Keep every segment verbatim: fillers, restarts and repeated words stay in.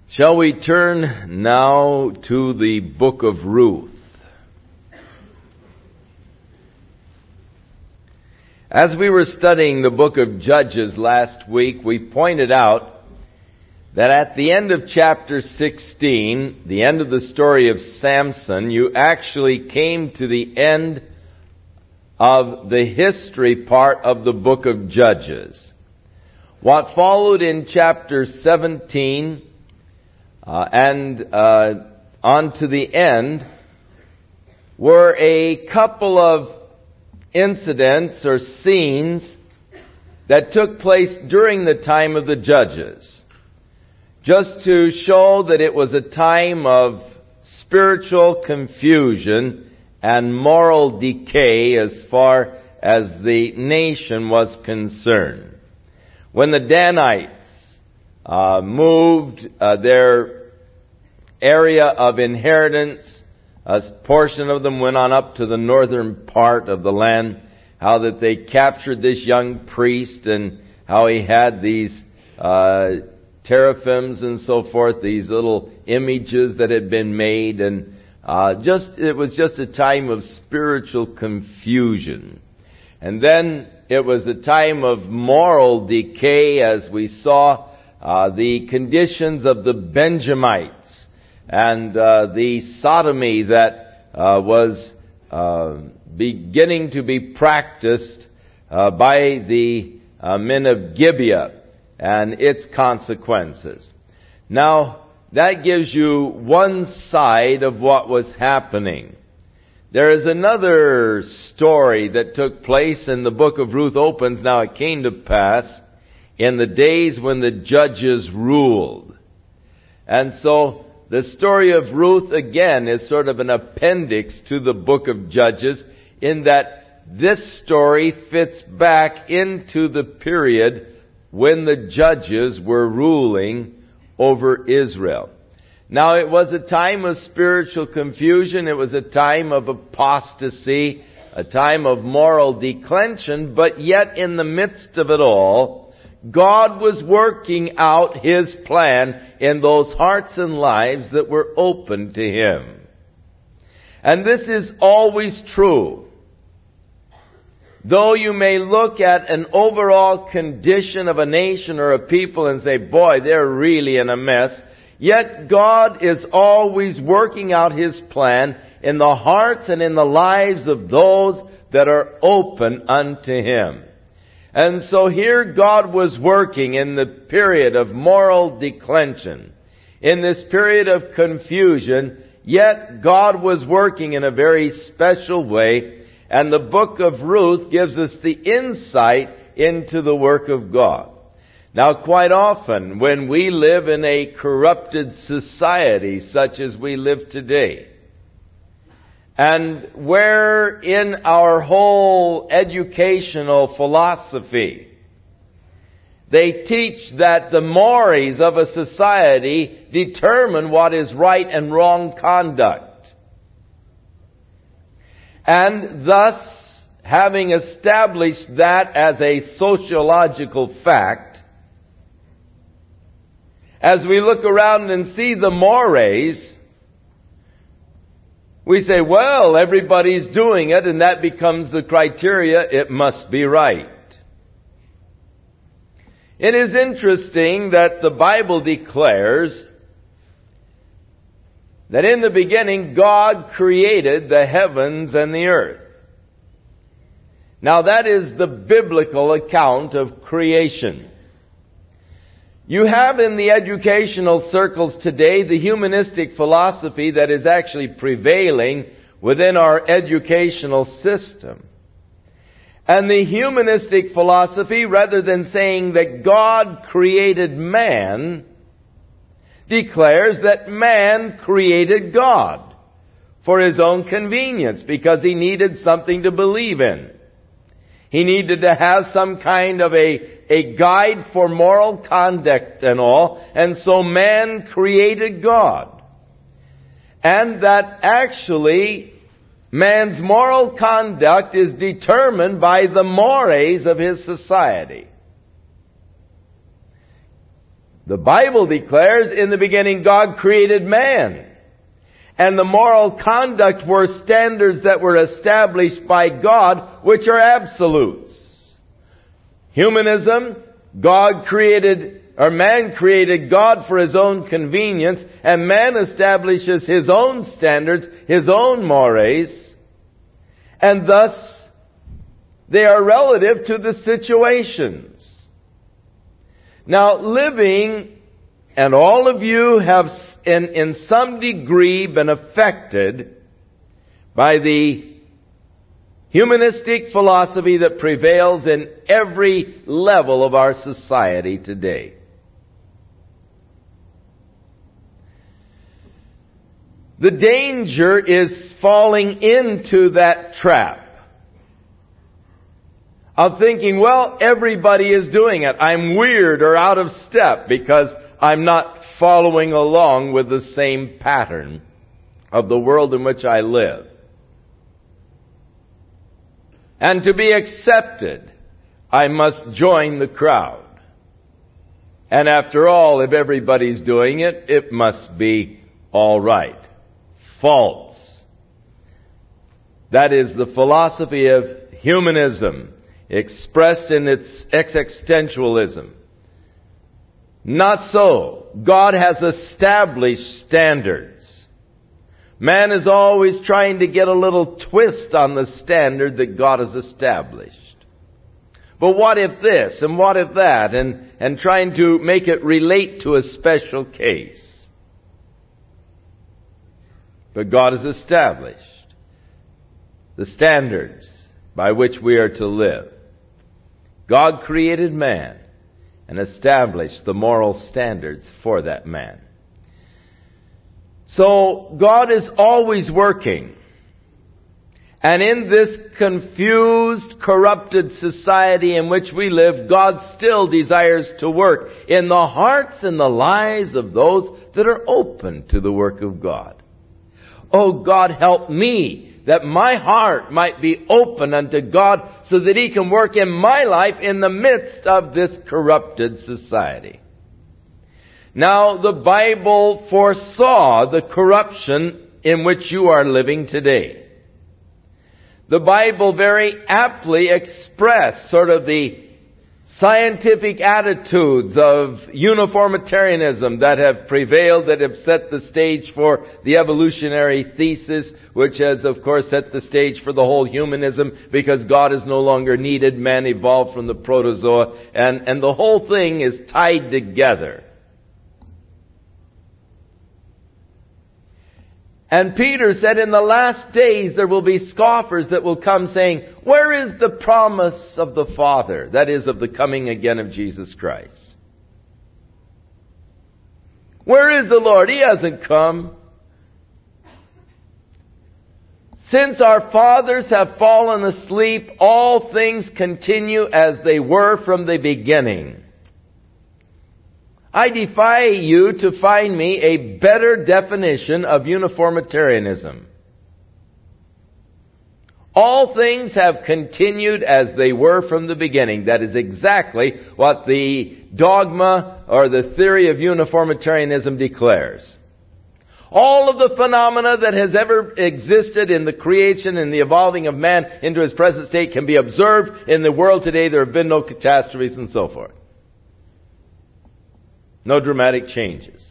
Shall we turn now to the book of Ruth? As we were studying the book of Judges last week, we pointed out that at the end of chapter sixteen, the end of the story of Samson, you actually came to the end of the history part of the book of Judges. What followed in chapter seventeen Uh, and uh, on to the end were a couple of incidents or scenes that took place during the time of the Judges, just to show that it was a time of spiritual confusion and moral decay as far as the nation was concerned. When the Danites uh, moved uh, their area of inheritance, a portion of them went on up to the northern part of the land, how that they captured this young priest and how he had these uh, teraphims and so forth, these little images that had been made, and uh, just it was just a time of spiritual confusion. And then it was a time of moral decay as we saw uh, the conditions of the Benjamites and uh, the sodomy that uh, was uh, beginning to be practiced uh, by the uh, men of Gibeah and its consequences. Now, that gives you one side of what was happening. There is another story that took place, and the book of Ruth opens, "Now it came to pass in the days when the judges ruled." And so the story of Ruth, again, is sort of an appendix to the book of Judges, in that this story fits back into the period when the judges were ruling over Israel. Now, it was a time of spiritual confusion. It was a time of apostasy, a time of moral declension, but yet in the midst of it all, God was working out His plan in those hearts and lives that were open to Him. And this is always true. Though you may look at an overall condition of a nation or a people and say, boy, they're really in a mess, yet God is always working out His plan in the hearts and in the lives of those that are open unto Him. And so here God was working in the period of moral declension, in this period of confusion, yet God was working in a very special way, and the book of Ruth gives us the insight into the work of God. Now, quite often, when we live in a corrupted society such as we live today, and where in our whole educational philosophy they teach that the mores of a society determine what is right and wrong conduct. And thus, having established that as a sociological fact, as we look around and see the mores, we say, well, everybody's doing it, and that becomes the criteria. It must be right. It is interesting that the Bible declares that in the beginning God created the heavens and the earth. Now that is the biblical account of creation. You have in the educational circles today the humanistic philosophy that is actually prevailing within our educational system. And the humanistic philosophy, rather than saying that God created man, declares that man created God for his own convenience, because he needed something to believe in. He needed to have some kind of a A guide for moral conduct and all. And so man created God. And that actually man's moral conduct is determined by the mores of his society. The Bible declares, in the beginning God created man. And the moral conduct were standards that were established by God, which are absolutes. Humanism, God created, or man created God for his own convenience, and man establishes his own standards, his own mores, and thus they are relative to the situations. Now, living, and all of you have in, in some degree been affected by the humanistic philosophy that prevails in every level of our society today. The danger is falling into that trap of thinking, well, everybody is doing it. I'm weird or out of step because I'm not following along with the same pattern of the world in which I live. And to be accepted, I must join the crowd. And after all, if everybody's doing it, it must be all right. False. That is the philosophy of humanism, expressed in its existentialism. Not so. God has established standards. Man is always trying to get a little twist on the standard that God has established. But what if this, and what if that, and, and trying to make it relate to a special case. But God has established the standards by which we are to live. God created man and established the moral standards for that man. So God is always working. And in this confused, corrupted society in which we live, God still desires to work in the hearts and the lives of those that are open to the work of God. Oh, God, help me that my heart might be open unto God so that He can work in my life in the midst of this corrupted society. Now, the Bible foresaw the corruption in which you are living today. The Bible very aptly expressed sort of the scientific attitudes of uniformitarianism that have prevailed, that have set the stage for the evolutionary thesis, which has, of course, set the stage for the whole humanism, because God is no longer needed. Man evolved from the protozoa, and, and the whole thing is tied together. And Peter said, in the last days there will be scoffers that will come saying, where is the promise of the Father? That is, of the coming again of Jesus Christ. Where is the Lord? He hasn't come. Since our fathers have fallen asleep, all things continue as they were from the beginning. I defy you to find me a better definition of uniformitarianism. All things have continued as they were from the beginning. That is exactly what the dogma or the theory of uniformitarianism declares. All of the phenomena that has ever existed in the creation and the evolving of man into his present state can be observed in the world today. There have been no catastrophes and so forth. No dramatic changes.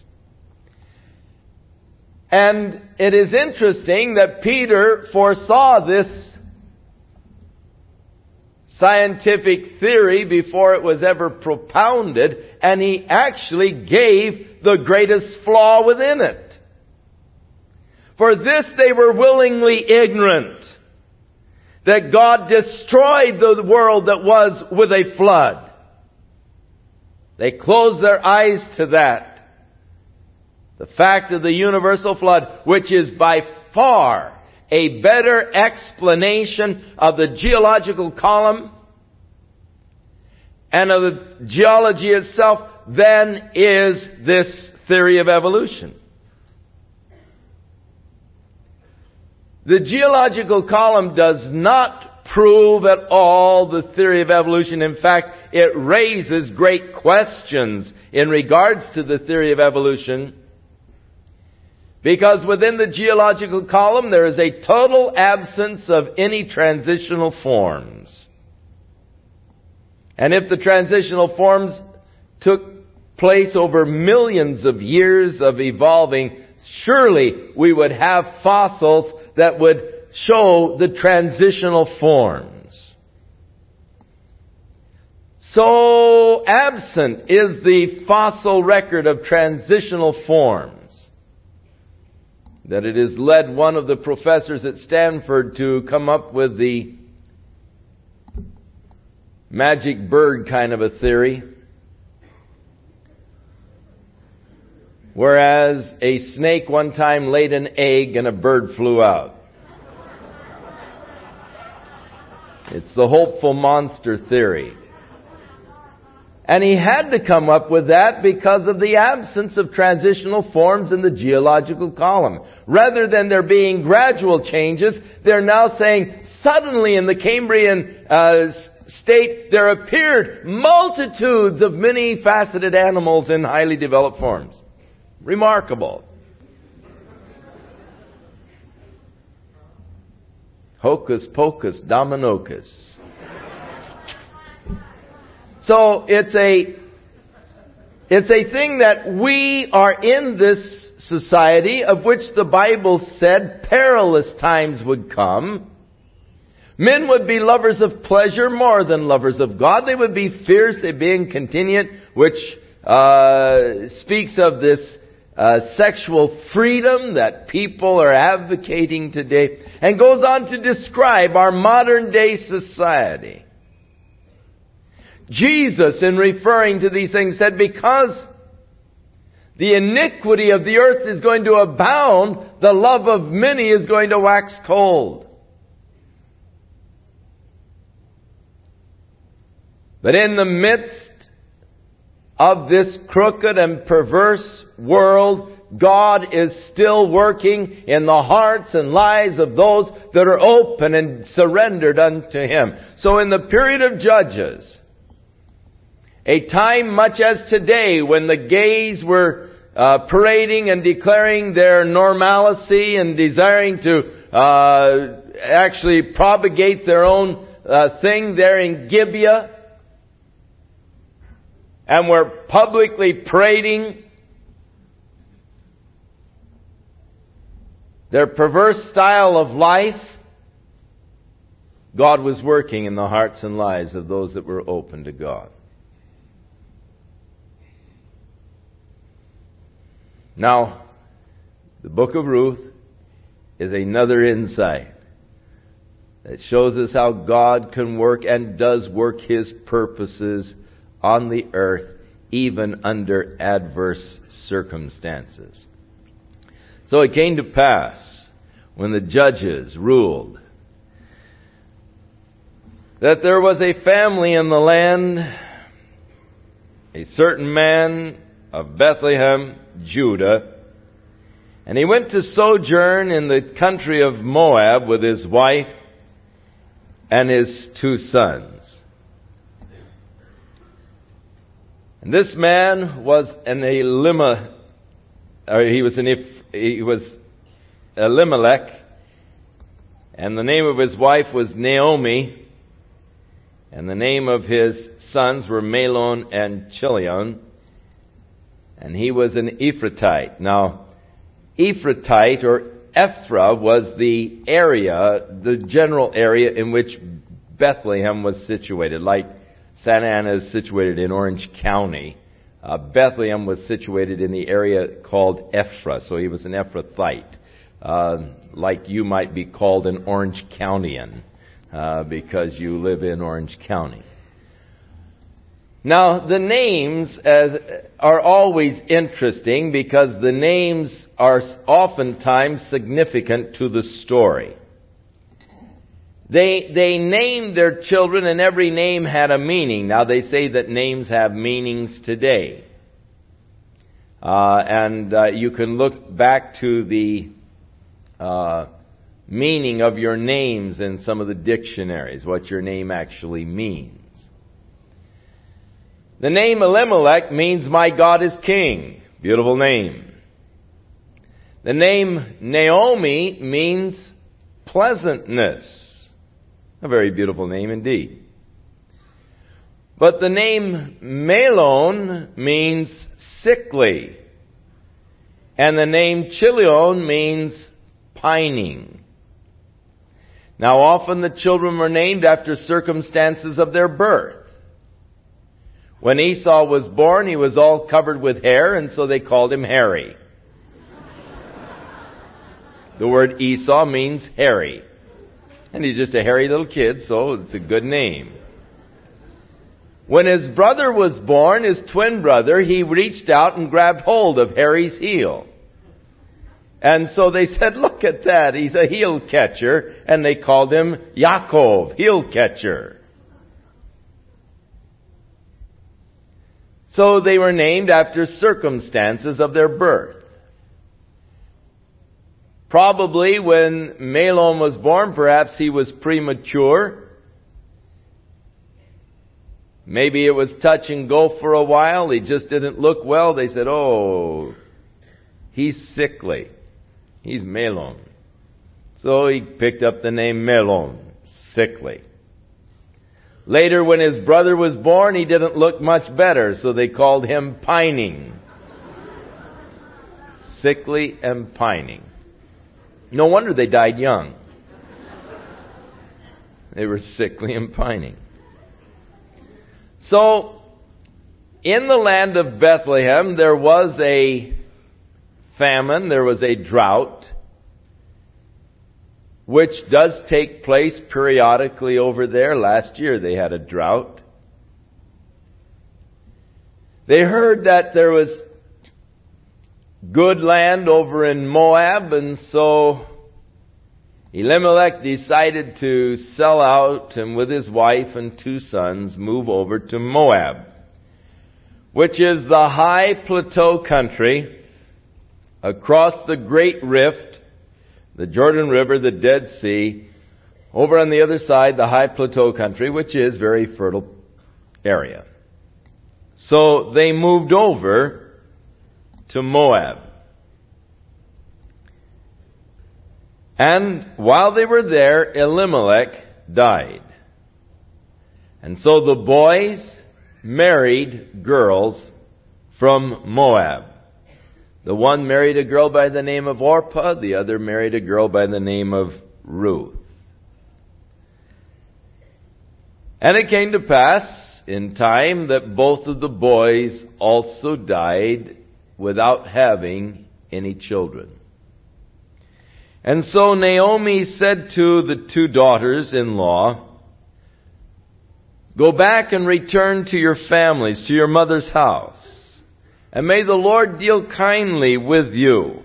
And it is interesting that Peter foresaw this scientific theory before it was ever propounded, and he actually gave the greatest flaw within it. For this they were willingly ignorant, that God destroyed the world that was with a flood. They closed their eyes to that. The fact of the universal flood, which is by far a better explanation of the geological column and of the geology itself than is this theory of evolution. The geological column does not prove at all the theory of evolution. In fact, it raises great questions in regards to the theory of evolution. Because within the geological column, there is a total absence of any transitional forms. And if the transitional forms took place over millions of years of evolving, surely we would have fossils that would show the transitional forms. So absent is the fossil record of transitional forms that it has led one of the professors at Stanford to come up with the magic bird kind of a theory. Whereas a snake one time laid an egg and a bird flew out. It's the hopeful monster theory. And he had to come up with that because of the absence of transitional forms in the geological column. Rather than there being gradual changes, they're now saying suddenly in the Cambrian uh, state there appeared multitudes of many-faceted animals in highly developed forms. Remarkable. Hocus pocus dominocus. So it's a it's a thing that we are in this society of which the Bible said perilous times would come. Men would be lovers of pleasure more than lovers of God. They would be fierce, they'd be incontinent, which uh, speaks of this uh, sexual freedom that people are advocating today, and goes on to describe our modern day society. Jesus, in referring to these things, said, because the iniquity of the earth is going to abound, the love of many is going to wax cold. But in the midst of this crooked and perverse world, God is still working in the hearts and lives of those that are open and surrendered unto Him. So in the period of Judges, a time much as today when the gays were uh, parading and declaring their normalcy and desiring to uh, actually propagate their own uh, thing there in Gibeah, and were publicly parading their perverse style of life, God was working in the hearts and lives of those that were open to God. Now, the book of Ruth is another insight that shows us how God can work and does work His purposes on the earth, even under adverse circumstances. So it came to pass, when the judges ruled, that there was a family in the land, a certain man of Bethlehem, Judah, and he went to sojourn in the country of Moab with his wife and his two sons. And this man was an Elimelech, or he was an he was Elimelech, and the name of his wife was Naomi, and the name of his sons were Mahlon and Chilion, and he was an Ephrathite. Now, Ephrathite or Ephra was the area, the general area in which Bethlehem was situated, like Santa Ana is situated in Orange County. Uh, Bethlehem was situated in the area called Ephra, so he was an Ephrathite, uh, like you might be called an Orange Countyan, uh, because you live in Orange County. Now, the names as, are always interesting because the names are oftentimes significant to the story. They they named their children, and every name had a meaning. Now, they say that names have meanings today. Uh, and uh, you can look back to the uh, meaning of your names in some of the dictionaries, what your name actually means. The name Elimelech means my God is king. Beautiful name. The name Naomi means pleasantness. A very beautiful name indeed. But the name Mahlon means sickly. And the name Chilion means pining. Now often the children were named after circumstances of their birth. When Esau was born, he was all covered with hair, and so they called him Hairy. The word Esau means hairy. And he's just a hairy little kid, so it's a good name. When his brother was born, his twin brother, he reached out and grabbed hold of Harry's heel. And so they said, look at that, he's a heel catcher, and they called him Yaakov, heel catcher. So they were named after circumstances of their birth. Probably when Mahlon was born, perhaps he was premature. Maybe it was touch and go for a while. He just didn't look well. They said, oh, he's sickly. He's Mahlon. So he picked up the name Mahlon, sickly. Later, when his brother was born, he didn't look much better, so they called him Pining. Sickly and pining. No wonder they died young. They were sickly and pining. So, in the land of Bethlehem, there was a famine, there was a drought, which does take place periodically over there. Last year they had a drought. They heard that there was good land over in Moab, and so Elimelech decided to sell out and with his wife and two sons move over to Moab, which is the high plateau country across the Great Rift, the Jordan River, the Dead Sea, over on the other side, the high plateau country, which is a very fertile area. So they moved over to Moab. And while they were there, Elimelech died. And so the boys married girls from Moab. The one married a girl by the name of Orpah, the other married a girl by the name of Ruth. And it came to pass in time that both of the boys also died without having any children. And so Naomi said to the two daughters-in-law, "Go back and return to your families, to your mother's house. And may the Lord deal kindly with you,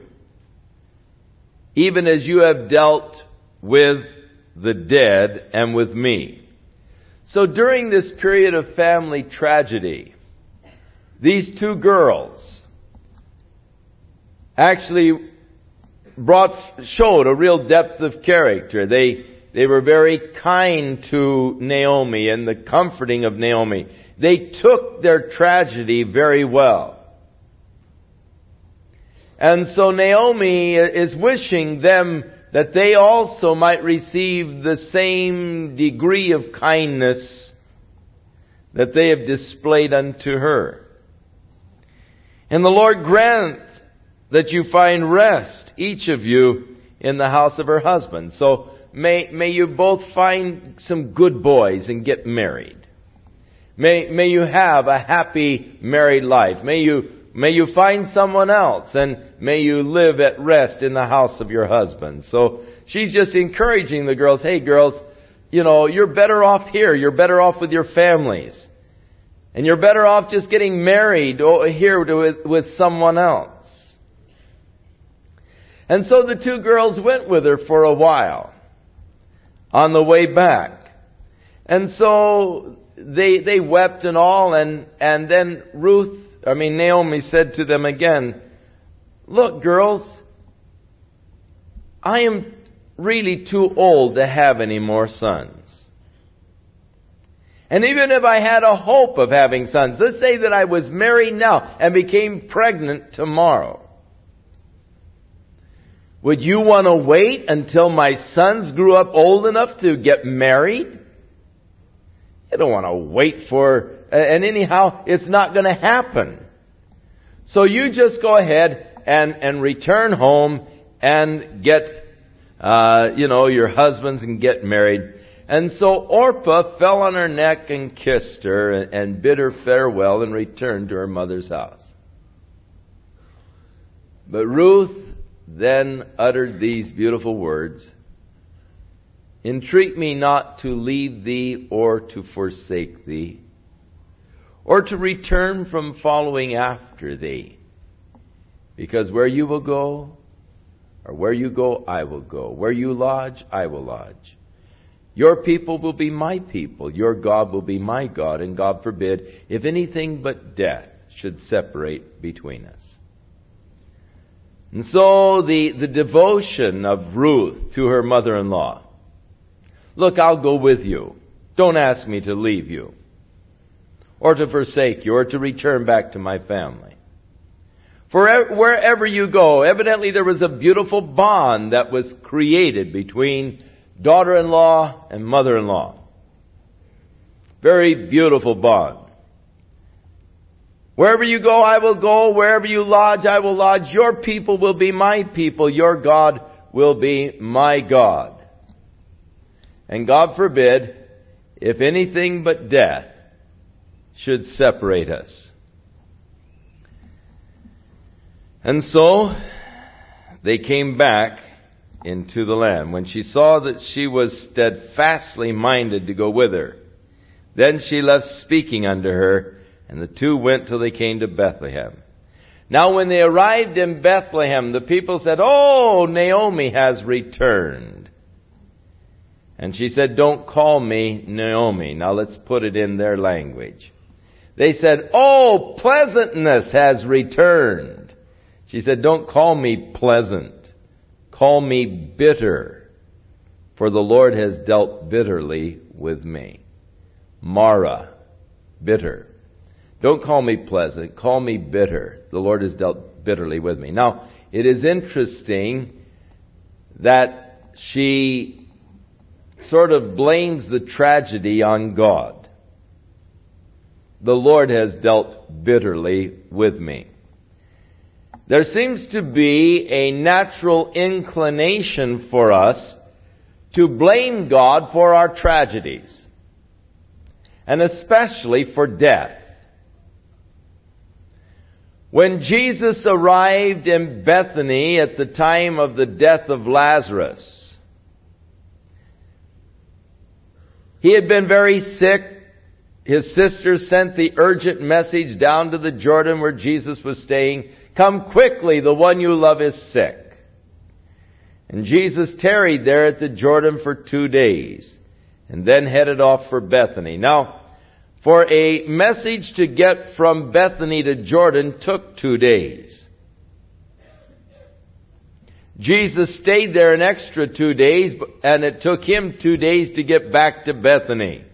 even as you have dealt with the dead and with me." So during this period of family tragedy, these two girls actually brought, showed a real depth of character. They, they were very kind to Naomi and the comforting of Naomi. They took their tragedy very well. And so Naomi is wishing them that they also might receive the same degree of kindness that they have displayed unto her. And the Lord grant that you find rest, each of you, in the house of her husband. So may, may you both find some good boys and get married. May, may you have a happy married life. May you May you find someone else, and may you live at rest in the house of your husband. So she's just encouraging the girls, hey girls, you know, you're better off here. You're better off with your families. And you're better off just getting married here with, with someone else. And so the two girls went with her for a while on the way back. And so they they wept and all, and, and then Ruth I mean, Naomi said to them again, "Look, girls, I am really too old to have any more sons. And even if I had a hope of having sons, let's say that I was married now and became pregnant tomorrow. Would you want to wait until my sons grew up old enough to get married? You don't want to wait for, and anyhow, it's not going to happen. So you just go ahead and, and return home and get, uh, you know, your husbands and get married. And so Orpah fell on her neck and kissed her and, and bid her farewell and returned to her mother's house. But Ruth then uttered these beautiful words, "Entreat me not to leave thee or to forsake thee, or to return from following after thee. Because where you will go, or where you go, I will go. Where you lodge, I will lodge. Your people will be my people. Your God will be my God. And God forbid, if anything but death should separate between us." And so the, the devotion of Ruth to her mother-in-law. Look, I'll go with you. Don't ask me to leave you, or to forsake you, or to return back to my family. For wherever you go, evidently there was a beautiful bond that was created between daughter-in-law and mother-in-law. Very beautiful bond. Wherever you go, I will go. Wherever you lodge, I will lodge. Your people will be my people. Your God will be my God. And God forbid, if anything but death should separate us. And so they came back into the land. When she saw that she was steadfastly minded to go with her, then she left speaking unto her, and the two went till they came to Bethlehem. Now when they arrived in Bethlehem, the people said, "Oh, Naomi has returned." And she said, "Don't call me Naomi." Now let's put it in their language. They said, "Oh, pleasantness has returned." She said, "Don't call me pleasant. Call me bitter. For the Lord has dealt bitterly with me." Mara, bitter. Don't call me pleasant. Call me bitter. The Lord has dealt bitterly with me. Now, it is interesting that she sort of blames the tragedy on God. The Lord has dealt bitterly with me. There seems to be a natural inclination for us to blame God for our tragedies, and especially for death. When Jesus arrived in Bethany at the time of the death of Lazarus, he had been very sick. His sister sent the urgent message down to the Jordan where Jesus was staying, "Come quickly, the one you love is sick." And Jesus tarried there at the Jordan for two days and then headed off for Bethany. Now, for a message to get from Bethany to Jordan took two days. Jesus stayed there an extra two days, and it took him two days to get back to Bethany.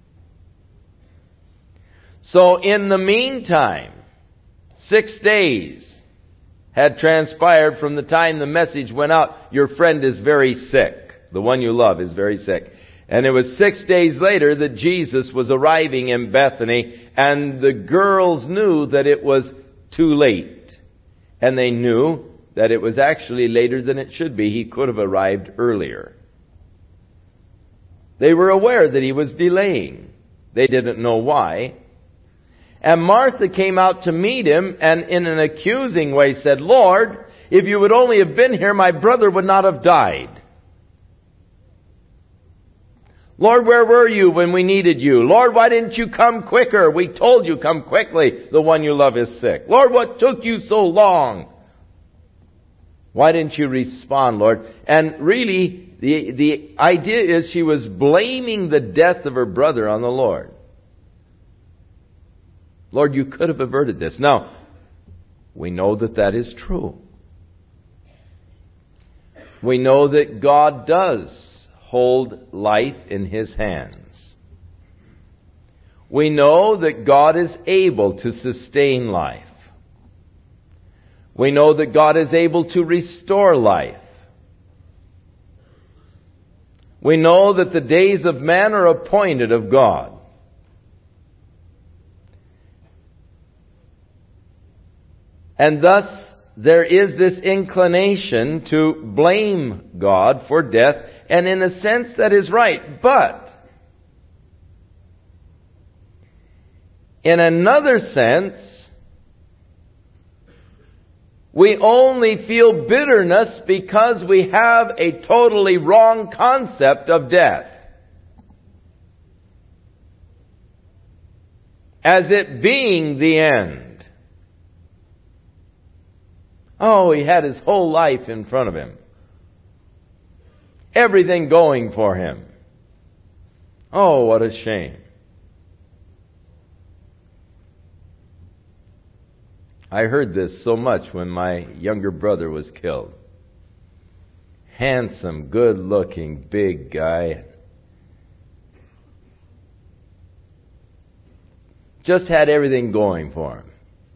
So in the meantime, six days had transpired from the time the message went out. Your friend is very sick. The one you love is very sick. And it was six days later that Jesus was arriving in Bethany, and the girls knew that it was too late. And they knew that it was actually later than it should be. He could have arrived earlier. They were aware that he was delaying. They didn't know why. And Martha came out to meet him and in an accusing way said, "Lord, if you would only have been here, my brother would not have died. Lord, where were you when we needed you? Lord, why didn't you come quicker? We told you, come quickly. The one you love is sick. Lord, what took you so long? Why didn't you respond, Lord?" And really, the, the idea is she was blaming the death of her brother on the Lord. Lord, you could have averted this. Now, we know that that is true. We know that God does hold life in His hands. We know that God is able to sustain life. We know that God is able to restore life. We know that the days of man are appointed of God. And thus, there is this inclination to blame God for death, and in a sense that is right. But, in another sense, we only feel bitterness because we have a totally wrong concept of death. As it being the end. Oh, he had his whole life in front of him. Everything going for him. Oh, what a shame. I heard this so much when my younger brother was killed. Handsome, good-looking, big guy. Just had everything going for him.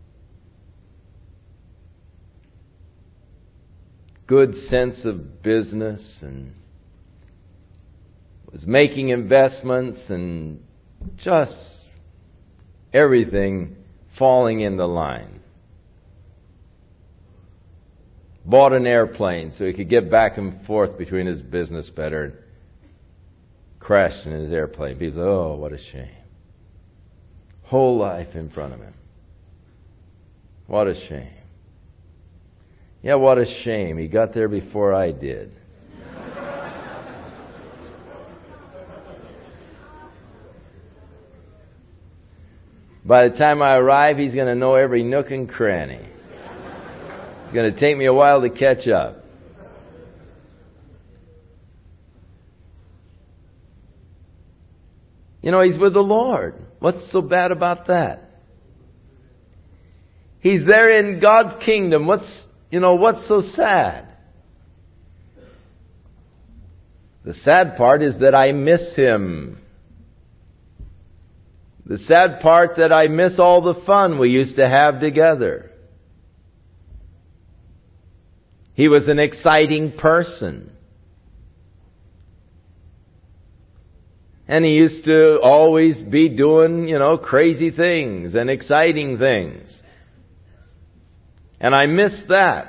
Good sense of business and was making investments and just everything falling into line. Bought an airplane so he could get back and forth between his business better. Crashed in his airplane. People say, oh, what a shame. Whole life in front of him. What a shame. Yeah, what a shame. He got there before I did. By the time I arrive, he's going to know every nook and cranny. It's going to take me a while to catch up. You know, he's with the Lord. What's so bad about that? He's there in God's kingdom. What's, you know, what's so sad? The sad part is that I miss him. The sad part that I miss all the fun we used to have together. He was an exciting person. And he used to always be doing, you know, crazy things and exciting things. And I miss that.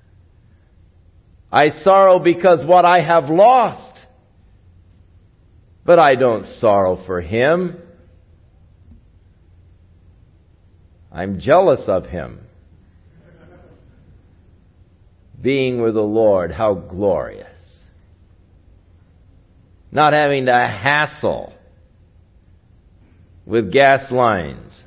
I sorrow because what I have lost. But I don't sorrow for him. I'm jealous of him. Being with the Lord, how glorious. Not having to hassle with gas lines,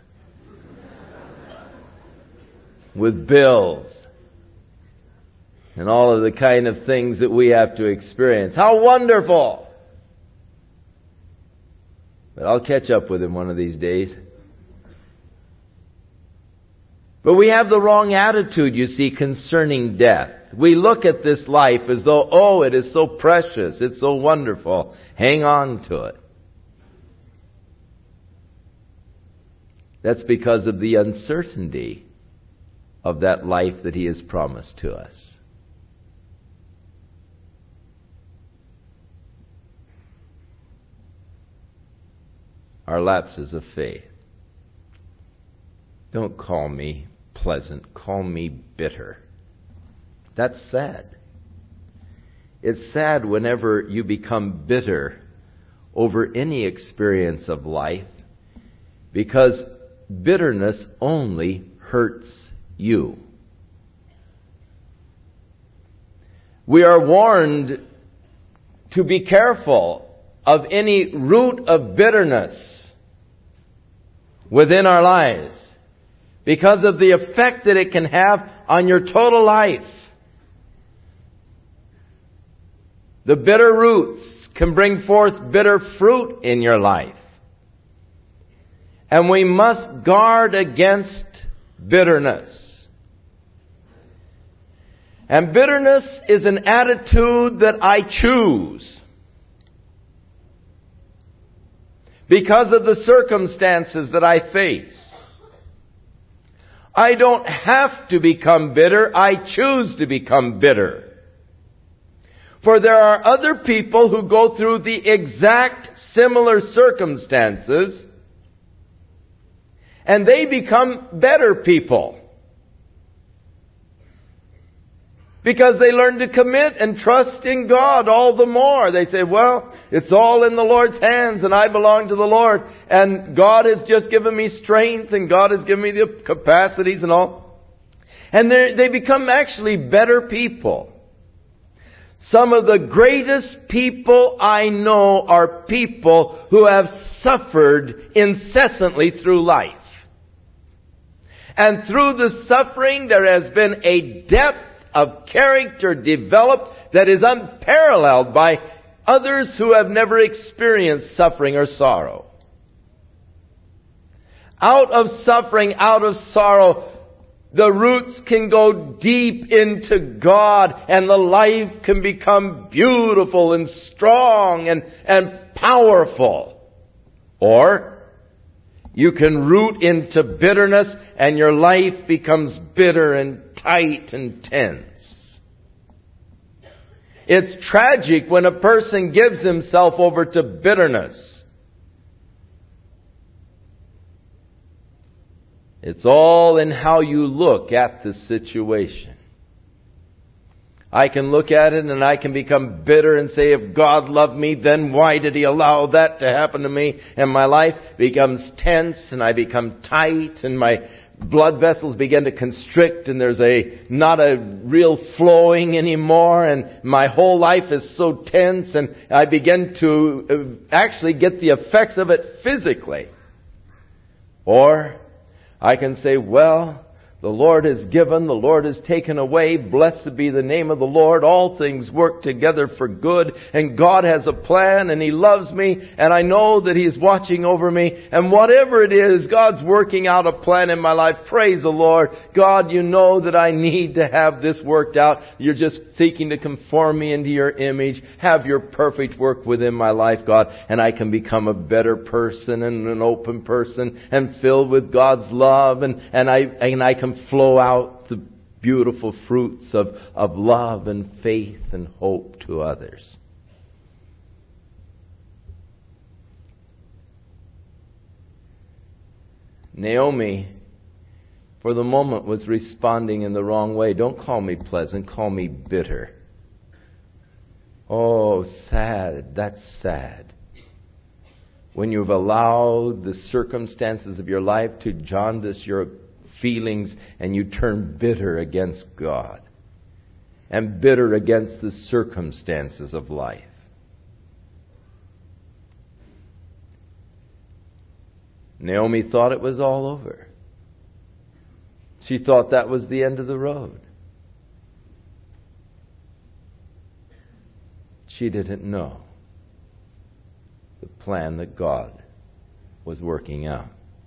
with bills, and all of the kind of things that we have to experience. How wonderful! But I'll catch up with him one of these days. But we have the wrong attitude, you see, concerning death. We look at this life as though, oh, it is so precious, it's so wonderful. Hang on to it. That's because of the uncertainty of that life that He has promised to us. Our lapses of faith. Don't call me pleasant, call me bitter. That's sad. It's sad whenever you become bitter over any experience of life, because bitterness only hurts you. We are warned to be careful of any root of bitterness within our lives, because of the effect that it can have on your total life. The bitter roots can bring forth bitter fruit in your life. And we must guard against bitterness. And bitterness is an attitude that I choose because of the circumstances that I face. I don't have to become bitter. I choose to become bitter. For there are other people who go through the exact similar circumstances, and they become better people. Because they learn to commit and trust in God all the more. They say, well, it's all in the Lord's hands and I belong to the Lord. And God has just given me strength and God has given me the capacities and all. And they become actually better people. Some of the greatest people I know are people who have suffered incessantly through life. And through the suffering there has been a depth of character developed that is unparalleled by others who have never experienced suffering or sorrow. Out of suffering, out of sorrow, the roots can go deep into God and the life can become beautiful and strong and, and powerful. Or you can root into bitterness and your life becomes bitter and tight and tense. It's tragic when a person gives himself over to bitterness. It's all in how you look at the situation. I can look at it and I can become bitter and say, if God loved me, then why did He allow that to happen to me? And my life becomes tense and I become tight and my blood vessels begin to constrict and there's a not a real flowing anymore and my whole life is so tense and I begin to actually get the effects of it physically. Or I can say, well, the Lord has given, the Lord has taken away. Blessed be the name of the Lord. All things work together for good. And God has a plan and He loves me. And I know that He is watching over me. And whatever it is, God's working out a plan in my life. Praise the Lord. God, you know that I need to have this worked out. You're just seeking to conform me into your image. Have your perfect work within my life, God. And I can become a better person and an open person and filled with God's love. And, and I, and I can flow out the beautiful fruits of, of love and faith and hope to others. Naomi, for the moment, was responding in the wrong way. Don't call me pleasant, call me bitter. Oh, sad, that's sad. When you've allowed the circumstances of your life to jaundice your feelings and you turn bitter against God and bitter against the circumstances of life. Naomi thought it was all over. She thought that was the end of the road. She didn't know the plan that God was working out.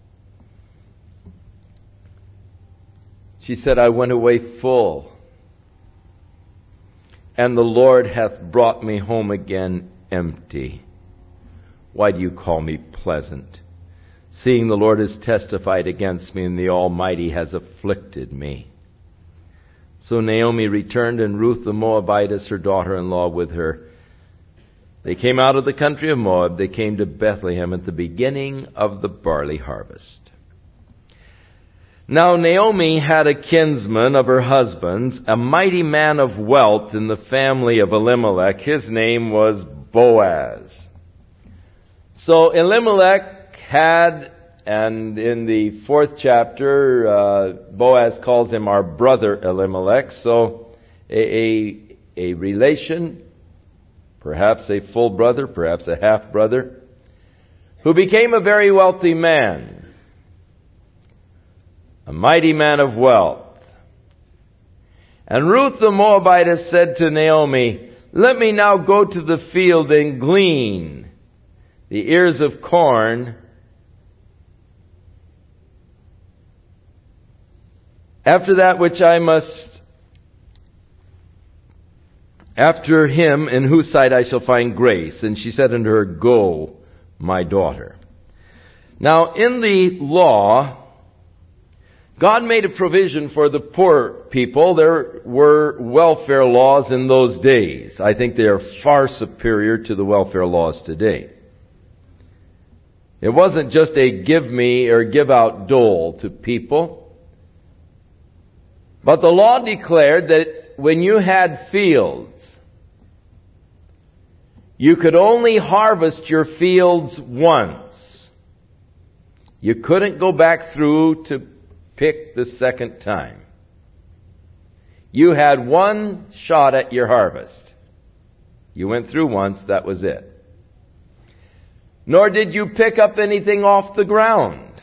She said, I went away full, and the Lord hath brought me home again empty. Why do you call me pleasant? Seeing the Lord has testified against me, and the Almighty has afflicted me. So Naomi returned, and Ruth the Moabitess, her daughter-in-law, with her. They came out of the country of Moab. They came to Bethlehem at the beginning of the barley harvest. Now Naomi had a kinsman of her husband's, a mighty man of wealth in the family of Elimelech. His name was Boaz. So Elimelech had, and in the fourth chapter, uh, Boaz calls him our brother Elimelech. So a, a, a relation, perhaps a full brother, perhaps a half brother, who became a very wealthy man. A mighty man of wealth. And Ruth the Moabitess said to Naomi, let me now go to the field and glean the ears of corn. After that which I must after him in whose sight I shall find grace. And she said unto her, Go, my daughter. Now, in the law, God made a provision for the poor people. There were welfare laws in those days. I think they are far superior to the welfare laws today. It wasn't just a give me or give out dole to people. But the law declared that when you had fields, you could only harvest your fields once. You couldn't go back through to pick the second time. You had one shot at your harvest. You went through once, that was it. Nor did you pick up anything off the ground.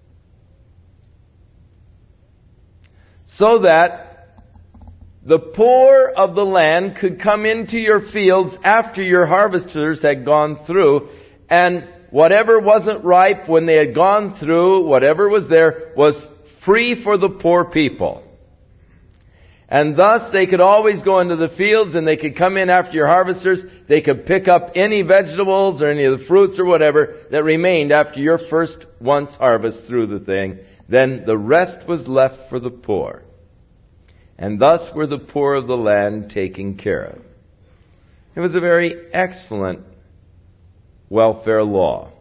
So that the poor of the land could come into your fields after your harvesters had gone through, and whatever wasn't ripe when they had gone through, whatever was there, was free for the poor people. And thus they could always go into the fields and they could come in after your harvesters. They could pick up any vegetables or any of the fruits or whatever that remained after your first once harvest through the thing. Then the rest was left for the poor. And thus were the poor of the land taken care of. It was a very excellent welfare law.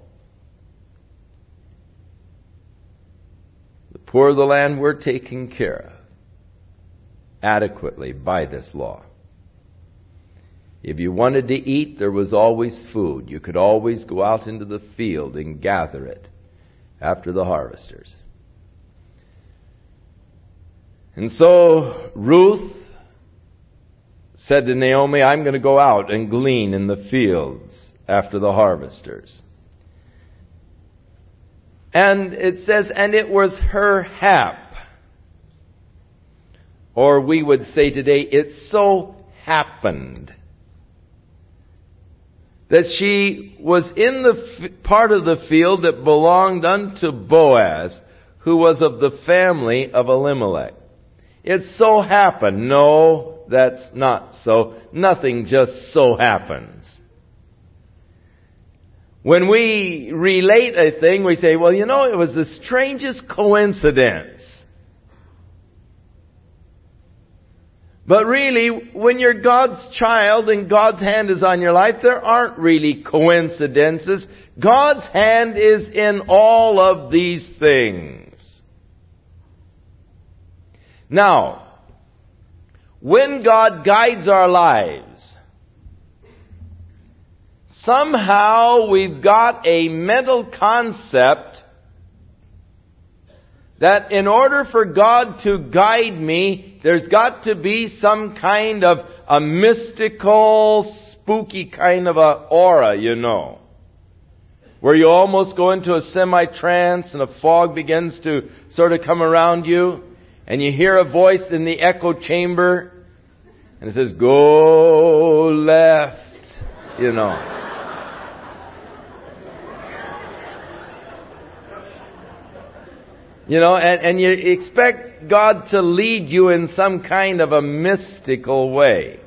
The poor of the land were taken care of adequately by this law. If you wanted to eat, there was always food. You could always go out into the field and gather it after the harvesters. And so Ruth said to Naomi, I'm going to go out and glean in the fields after the harvesters. And it says, and it was her hap. Or we would say today, it so happened that she was in the f- part of the field that belonged unto Boaz, who was of the family of Elimelech. It so happened. No, that's not so. Nothing just so happens. When we relate a thing, we say, well, you know, it was the strangest coincidence. But really, when you're God's child and God's hand is on your life, there aren't really coincidences. God's hand is in all of these things. Now, when God guides our lives, somehow we've got a mental concept that in order for God to guide me, there's got to be some kind of a mystical, spooky kind of a aura, you know. Where you almost go into a semi-trance and a fog begins to sort of come around you. And you hear a voice in the echo chamber. And it says, go left, you know. You know, and, and you expect God to lead you in some kind of a mystical way.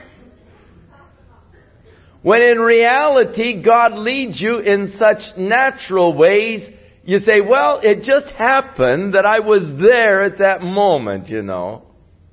When in reality, God leads you in such natural ways, you say, well, it just happened that I was there at that moment, you know.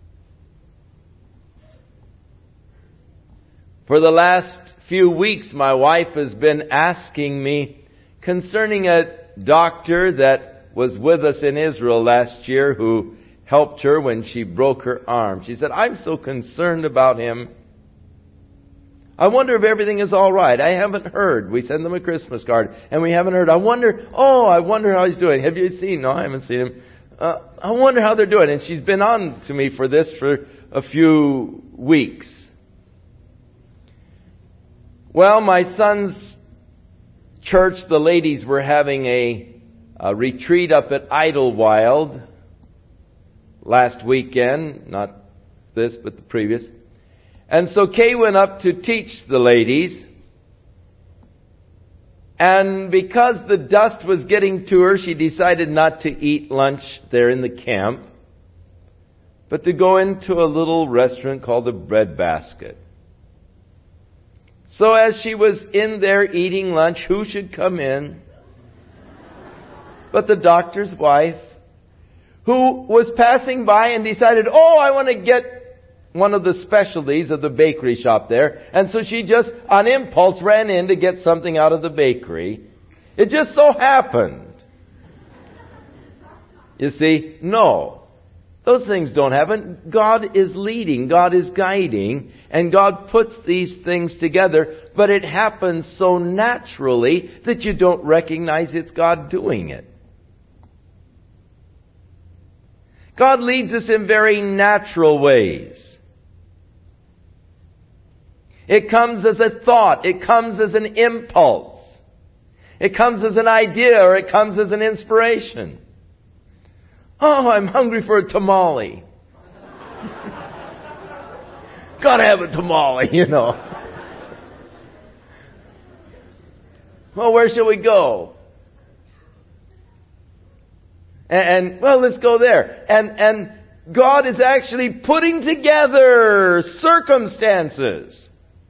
For the last few weeks, my wife has been asking me concerning a doctor that was with us in Israel last year who helped her when she broke her arm. She said, I'm so concerned about him. I wonder if everything is all right. I haven't heard. We send them a Christmas card and we haven't heard. I wonder, oh, I wonder how he's doing. Have you seen? No, I haven't seen him. Uh, I wonder how they're doing. And she's been on to me for this for a few weeks. Well, my son's church, the ladies were having a A retreat up at Idlewild last weekend, not this, but the previous. And so Kay went up to teach the ladies. And because the dust was getting to her, she decided not to eat lunch there in the camp, but to go into a little restaurant called the Bread Basket. So as she was in there eating lunch, who should come in but the doctor's wife, who was passing by and decided, oh, I want to get one of the specialties of the bakery shop there. And so she just, on impulse, ran in to get something out of the bakery. It just so happened. You see, no. Those things don't happen. God is leading, God is guiding, and God puts these things together, but it happens so naturally that you don't recognize it's God doing it. God leads us in very natural ways. It comes as a thought. It comes as an impulse. It comes as an idea, or it comes as an inspiration. Oh, I'm hungry for a tamale. Gotta have a tamale, you know. Well, where shall we go? And, and well, let's go there. And and God is actually putting together circumstances.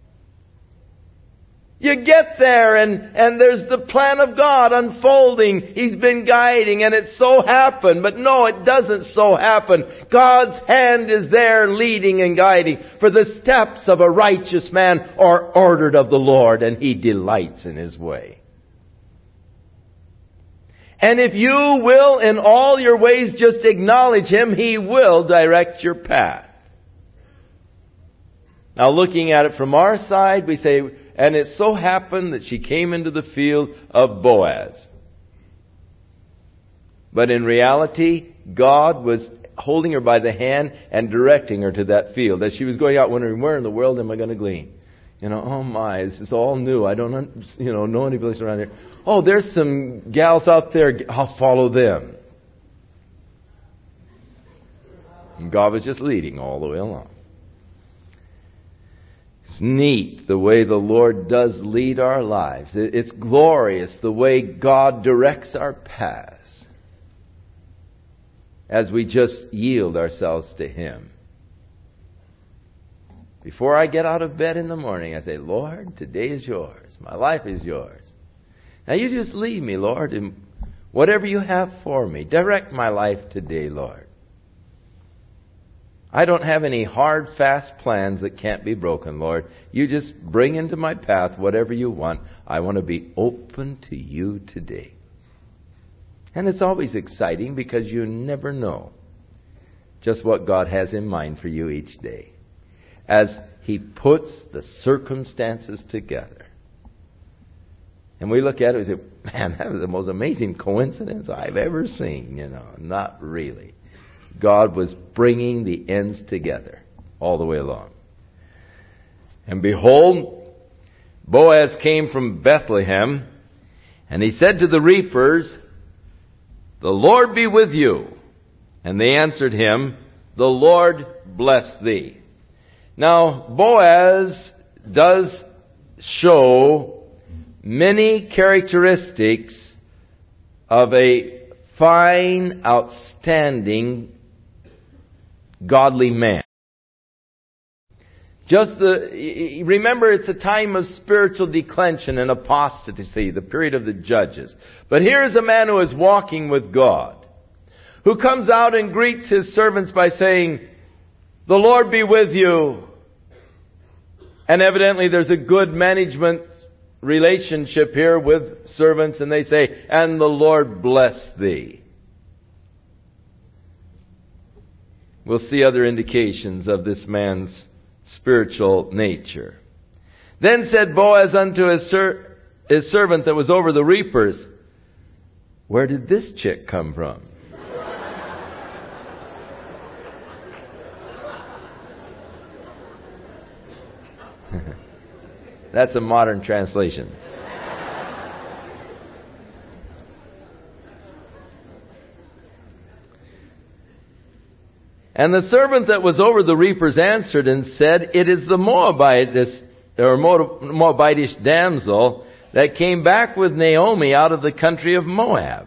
You get there and, and there's the plan of God unfolding. He's been guiding and it so happened. But no, it doesn't so happen. God's hand is there leading and guiding. For the steps of a righteous man are ordered of the Lord, and He delights in His way. And if you will in all your ways just acknowledge Him, He will direct your path. Now looking at it from our side, we say, and it so happened that she came into the field of Boaz. But in reality, God was holding her by the hand and directing her to that field. As she was going out, wondering, where in the world am I going to glean? You know, oh my, this is all new. I don't, you know, know any place around here. Oh, there's some gals out there. I'll follow them. And God was just leading all the way along. It's neat the way the Lord does lead our lives. It's glorious the way God directs our paths as we just yield ourselves to Him. Before I get out of bed in the morning, I say, Lord, today is yours. My life is yours. Now you just lead me, Lord, in whatever you have for me. Direct my life today, Lord. I don't have any hard, fast plans that can't be broken, Lord. You just bring into my path whatever you want. I want to be open to you today. And it's always exciting because you never know just what God has in mind for you each day, as He puts the circumstances together. And we look at it and say, man, that was the most amazing coincidence I've ever seen. You know, not really. God was bringing the ends together all the way along. And behold, Boaz came from Bethlehem, and he said to the reapers, the Lord be with you. And they answered him, the Lord bless thee. Now, Boaz does show many characteristics of a fine, outstanding, godly man. Just the, remember, it's a time of spiritual declension and apostasy, the period of the judges. But here's a man who is walking with God, who comes out and greets his servants by saying, the Lord be with you. And evidently there's a good management relationship here with servants, and they say, and the Lord bless thee. We'll see other indications of this man's spiritual nature. Then said Boaz unto his, ser- his servant that was over the reapers, where did this chick come from? That's a modern translation. And the servant that was over the reapers answered and said, it is the Moabitess, or Moabitish damsel that came back with Naomi out of the country of Moab.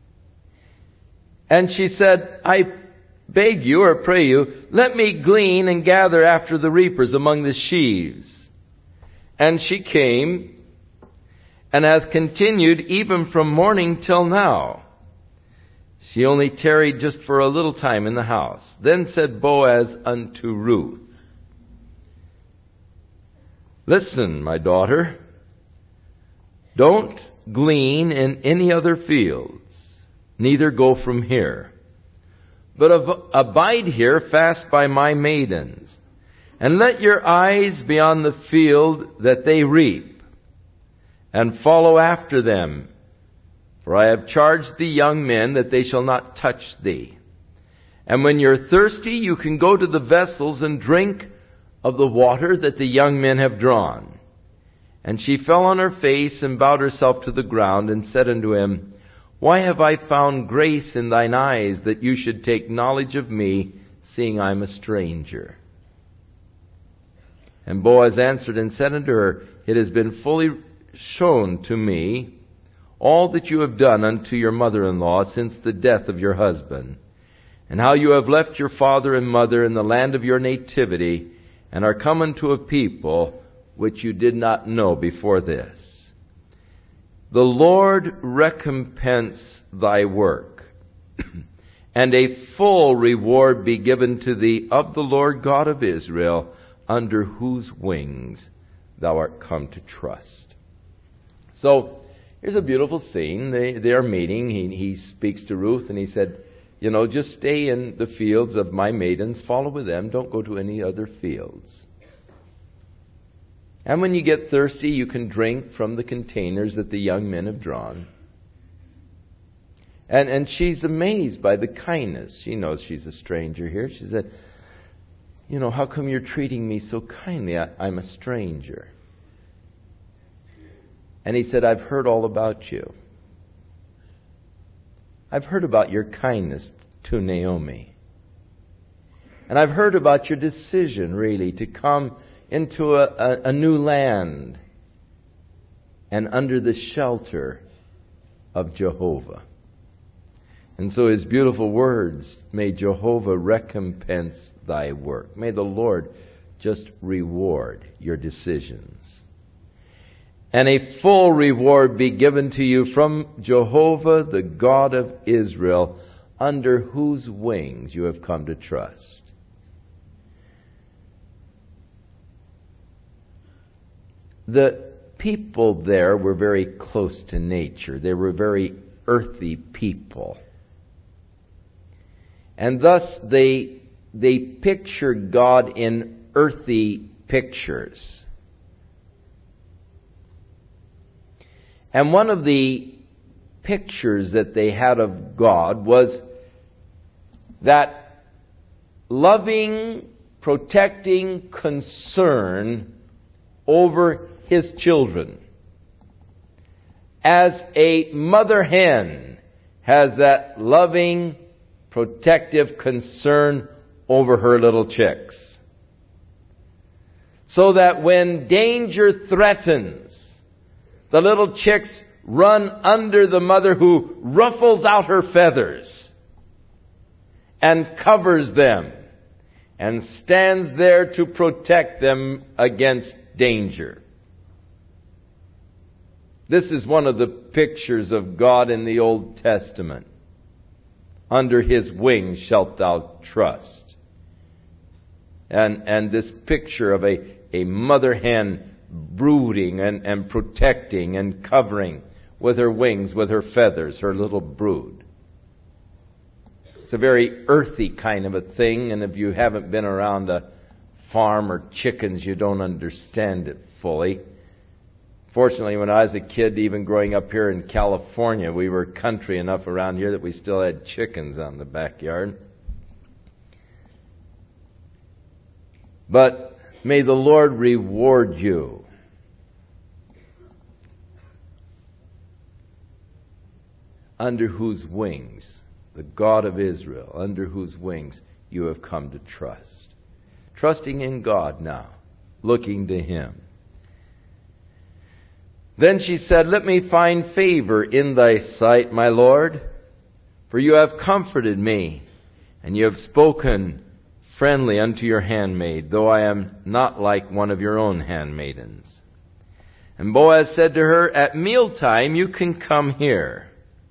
And she said, I beg you, or pray you, let me glean and gather after the reapers among the sheaves. And she came, and hath continued even from morning till now. She only tarried just for a little time in the house. Then said Boaz unto Ruth, Listen, my daughter, don't glean in any other fields, neither go from here, but ab- abide here fast by my maidens, and let your eyes be on the field that they reap, and follow after them. For I have charged the young men that they shall not touch thee. And when you're thirsty, you can go to the vessels and drink of the water that the young men have drawn. And she fell on her face and bowed herself to the ground and said unto him, Why have I found grace in thine eyes that you should take knowledge of me, seeing I am a stranger? And Boaz answered and said unto her, It has been fully shown to me all that you have done unto your mother-in-law since the death of your husband, and how you have left your father and mother in the land of your nativity, and are come unto a people which you did not know before this. The Lord recompense thy work, and a full reward be given to thee of the Lord God of Israel, under whose wings thou art come to trust. So, here's a beautiful scene. They, they are meeting. He, he speaks to Ruth and he said, you know, just stay in the fields of my maidens. Follow with them. Don't go to any other fields. And when you get thirsty, you can drink from the containers that the young men have drawn. And, and she's amazed by the kindness. She knows she's a stranger here. She said, you know, how come you're treating me so kindly? I, I'm a stranger. And he said, I've heard all about you. I've heard about your kindness to Naomi. And I've heard about your decision, really, to come into a, a, a new land and under the shelter of Jehovah. And so his beautiful words, may Jehovah recompense thy work. May the Lord just reward your decisions. And a full reward be given to you from Jehovah, the God of Israel, under whose wings you have come to trust. The people there were very close to nature. They were very earthy people. And thus they, they pictured God in earthy pictures. And one of the pictures that they had of God was that loving, protecting concern over his children. As a mother hen has that loving, protective concern over her little chicks. So that when danger threatens, the little chicks run under the mother who ruffles out her feathers and covers them and stands there to protect them against danger. This is one of the pictures of God in the Old Testament. Under his wings shalt thou trust. And, and this picture of a, a mother hen brooding and, and protecting and covering with her wings, with her feathers, her little brood. It's a very earthy kind of a thing, and if you haven't been around a farm or chickens, you don't understand it fully. Fortunately, when I was a kid, even growing up here in California, we were country enough around here that we still had chickens out in the backyard. But may the Lord reward you. Under whose wings, the God of Israel, under whose wings you have come to trust. Trusting in God now, looking to him. Then she said, Let me find favor in thy sight, my Lord, for you have comforted me, and you have spoken friendly unto your handmaid, though I am not like one of your own handmaidens. And Boaz said to her, "At mealtime you can come here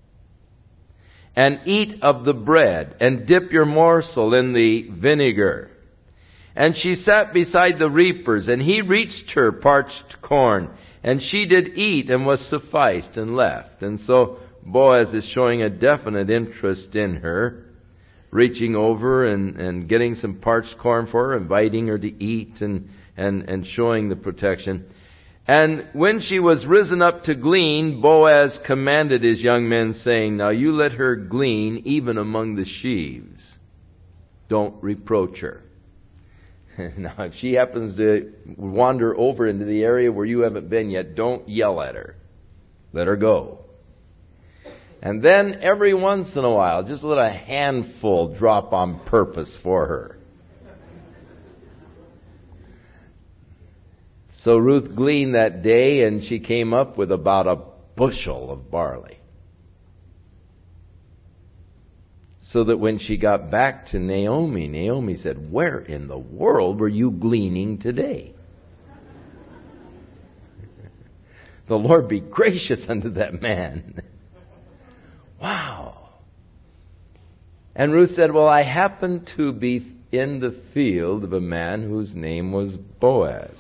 and eat of the bread, and dip your morsel in the vinegar." And she sat beside the reapers, and he reached her parched corn, and she did eat and was sufficed and left. And so Boaz is showing a definite interest in her, reaching over and, and getting some parched corn for her, inviting her to eat and, and, and showing the protection. And when she was risen up to glean, Boaz commanded his young men, saying, "Now you let her glean even among the sheaves. Don't reproach her." Now, if she happens to wander over into the area where you haven't been yet, don't yell at her. Let her go. And then every once in a while, just let a handful drop on purpose for her. So Ruth gleaned that day, and she came up with about a bushel of barley. So that when she got back to Naomi, Naomi said, "Where in the world were you gleaning today?" The Lord be gracious unto that man. Wow. And Ruth said, "Well, I happened to be in the field of a man whose name was Boaz."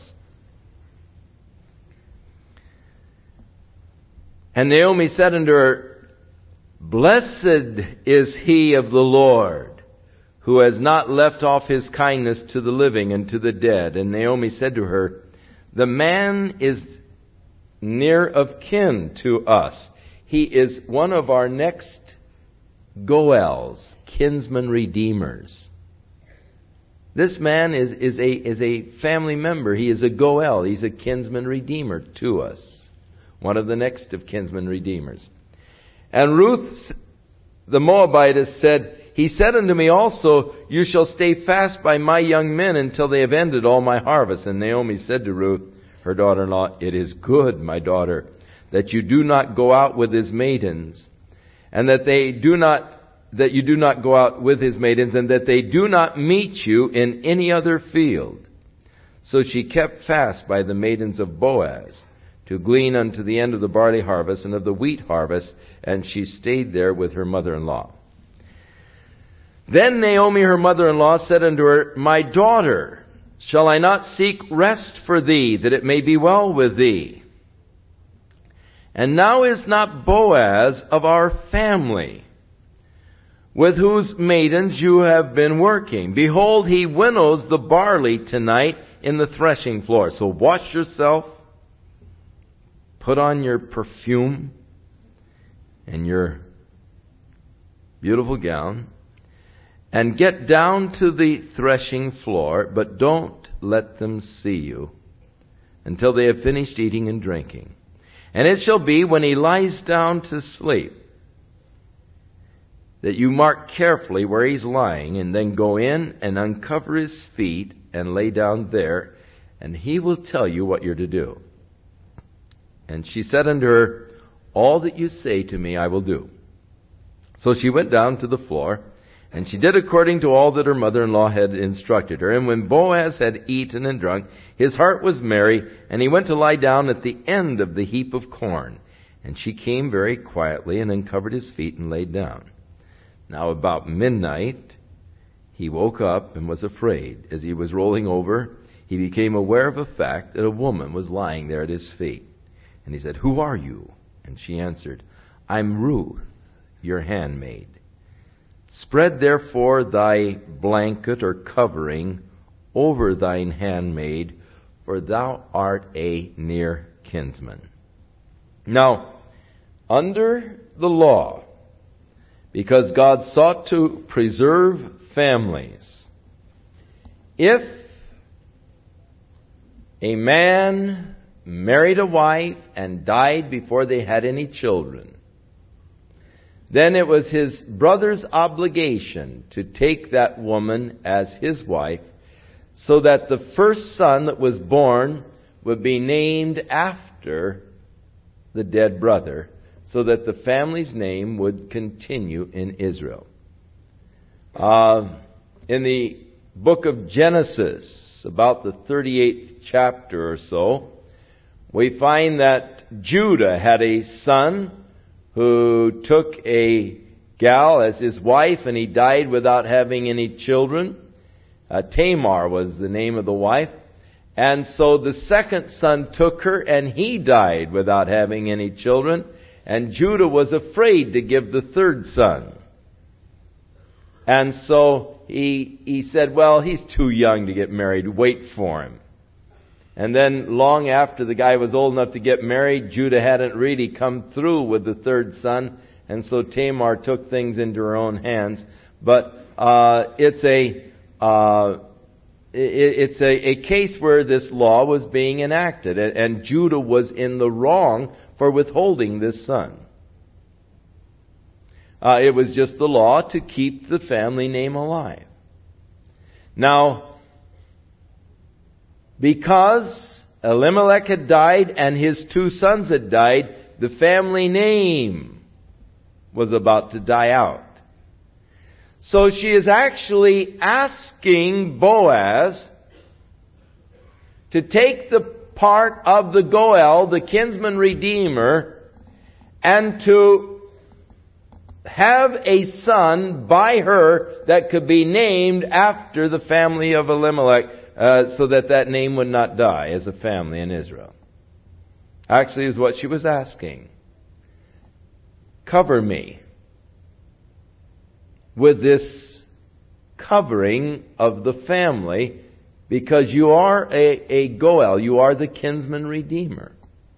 And Naomi said unto her, "Blessed is he of the Lord, who has not left off his kindness to the living and to the dead." And Naomi said to her, "The man is near of kin to us. He is one of our next Goels, kinsman redeemers." This man is, is, a, is a family member. He is a Goel. He's a kinsman redeemer to us. One of the next of kinsman redeemers. And Ruth the Moabitess said, "He said unto me also, you shall stay fast by my young men until they have ended all my harvest." And Naomi said to Ruth, her daughter-in-law, "It is good, my daughter, that you do not go out with his maidens, and that they do not, that you do not go out with his maidens, and that they do not meet you in any other field." So she kept fast by the maidens of Boaz, to glean unto the end of the barley harvest and of the wheat harvest, and she stayed there with her mother-in-law. Then Naomi, her mother-in-law, said unto her, "My daughter, shall I not seek rest for thee, that it may be well with thee? And now is not Boaz of our family, with whose maidens you have been working? Behold, he winnows the barley tonight in the threshing floor. So wash yourself, put on your perfume and your beautiful gown, and get down to the threshing floor, but don't let them see you until they have finished eating and drinking. And it shall be, when he lies down to sleep, that you mark carefully where he's lying, and then go in and uncover his feet and lay down there, and he will tell you what you're to do." And she said unto her, "All that you say to me I will do." So she went down to the floor, and she did according to all that her mother-in-law had instructed her. And when Boaz had eaten and drunk, his heart was merry, and he went to lie down at the end of the heap of corn. And she came very quietly and uncovered his feet and laid down. Now about midnight he woke up and was afraid. As he was rolling over, he became aware of a fact that a woman was lying there at his feet. And he said, "Who are you?" And she answered, "I'm Ruth, your handmaid. Spread therefore thy blanket or covering over thine handmaid, for thou art a near kinsman." Now, under the law, because God sought to preserve families, if a man married a wife and died before they had any children, then it was his brother's obligation to take that woman as his wife, so that the first son that was born would be named after the dead brother, so that the family's name would continue in Israel. Uh, in the book of Genesis, about the thirty-eighth chapter or so, we find that Judah had a son who took a gal as his wife, and he died without having any children. Uh, Tamar was the name of the wife. And so the second son took her, and he died without having any children. And Judah was afraid to give the third son. And so he he said, well, he's too young to get married. Wait for him. And then long after the guy was old enough to get married, Judah hadn't really come through with the third son. And so Tamar took things into her own hands. But uh, it's a uh, it, it's a, a case where this law was being enacted, and, and Judah was in the wrong for withholding this son. Uh, it was just the law to keep the family name alive. Now, because Elimelech had died and his two sons had died, the family name was about to die out. So she is actually asking Boaz to take the part of the Goel, the kinsman redeemer, and to have a son by her that could be named after the family of Elimelech, uh, so that that name would not die as a family in Israel. Actually, is what she was asking. Cover me with this covering of the family, because you are a, a Goel, you are the kinsman redeemer.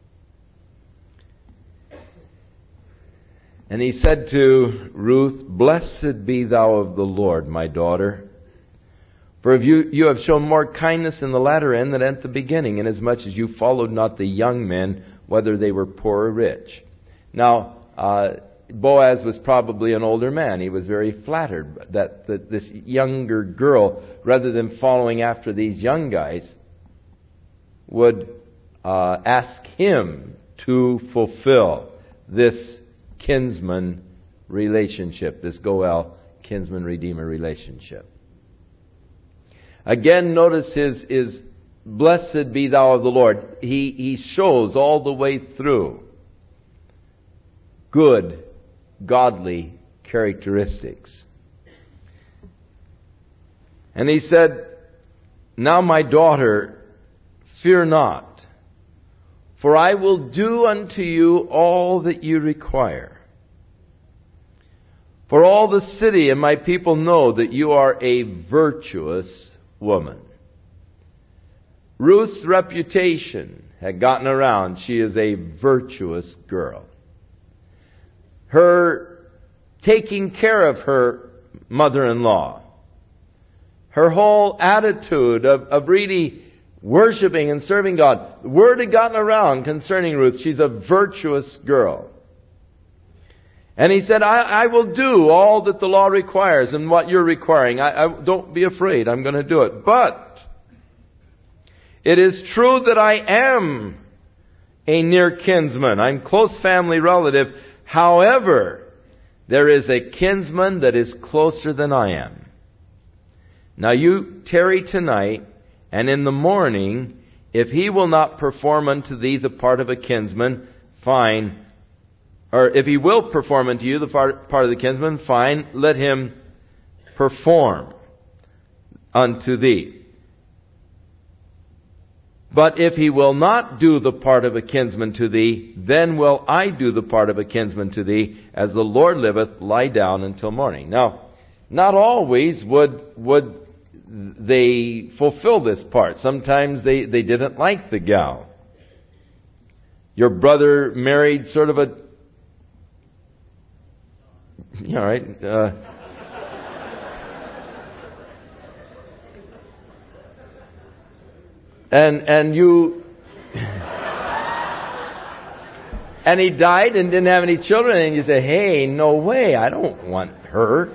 And he said to Ruth, "Blessed be thou of the Lord, my daughter. For if you, you have shown more kindness in the latter end than at the beginning, inasmuch as you followed not the young men, whether they were poor or rich." Now, uh, Boaz was probably an older man. He was very flattered that, that this younger girl, rather than following after these young guys, would uh, ask him to fulfill this kinsman relationship, this Goel kinsman-redeemer relationship. Again, notice his, his blessed be thou of the Lord. He, he shows all the way through good, godly characteristics. And he said, "Now my daughter, fear not, for I will do unto you all that you require. For all the city and my people know that you are a virtuous woman." Ruth's reputation had gotten around. She is a virtuous girl. Her taking care of her mother-in-law, her whole attitude of, of really worshiping and serving God. The word had gotten around concerning Ruth. She's a virtuous girl. And he said, I, I will do all that the law requires and what you're requiring. I, I, don't be afraid. I'm going to do it. But it is true that I am a near kinsman. I'm close family relative. However, there is a kinsman that is closer than I am. Now you tarry tonight, and in the morning, if he will not perform unto thee the part of a kinsman, fine. Or if he will perform unto you the part, part of the kinsman, fine. Let him perform unto thee. But if he will not do the part of a kinsman to thee, then will I do the part of a kinsman to thee, as the Lord liveth, lie down until morning. Now, not always would would they fulfill this part. Sometimes they, they didn't like the gal. Your brother married sort of a... All right. Uh, And and you and he died and didn't have any children, and you say, "Hey, no way, I don't want her."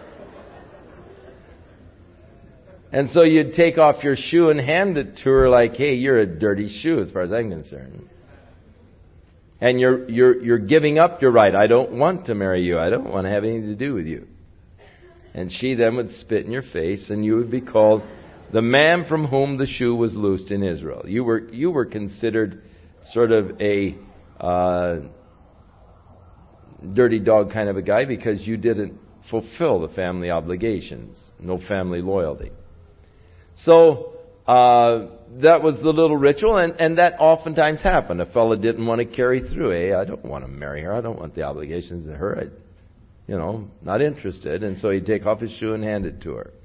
And so you'd take off your shoe and hand it to her like, "Hey, you're a dirty shoe as far as I'm concerned." And you're you're you're giving up your right. I don't want to marry you. I don't want to have anything to do with you. And she then would spit in your face, and you would be called the man from whom the shoe was loosed in Israel. You were you were considered sort of a uh, dirty dog kind of a guy because you didn't fulfill the family obligations. No family loyalty. So uh, that was the little ritual, and, and that oftentimes happened. A fellow didn't want to carry through. Hey, I don't want to marry her. I don't want the obligations of her. I, you know, not interested. And so he'd take off his shoe and hand it to her.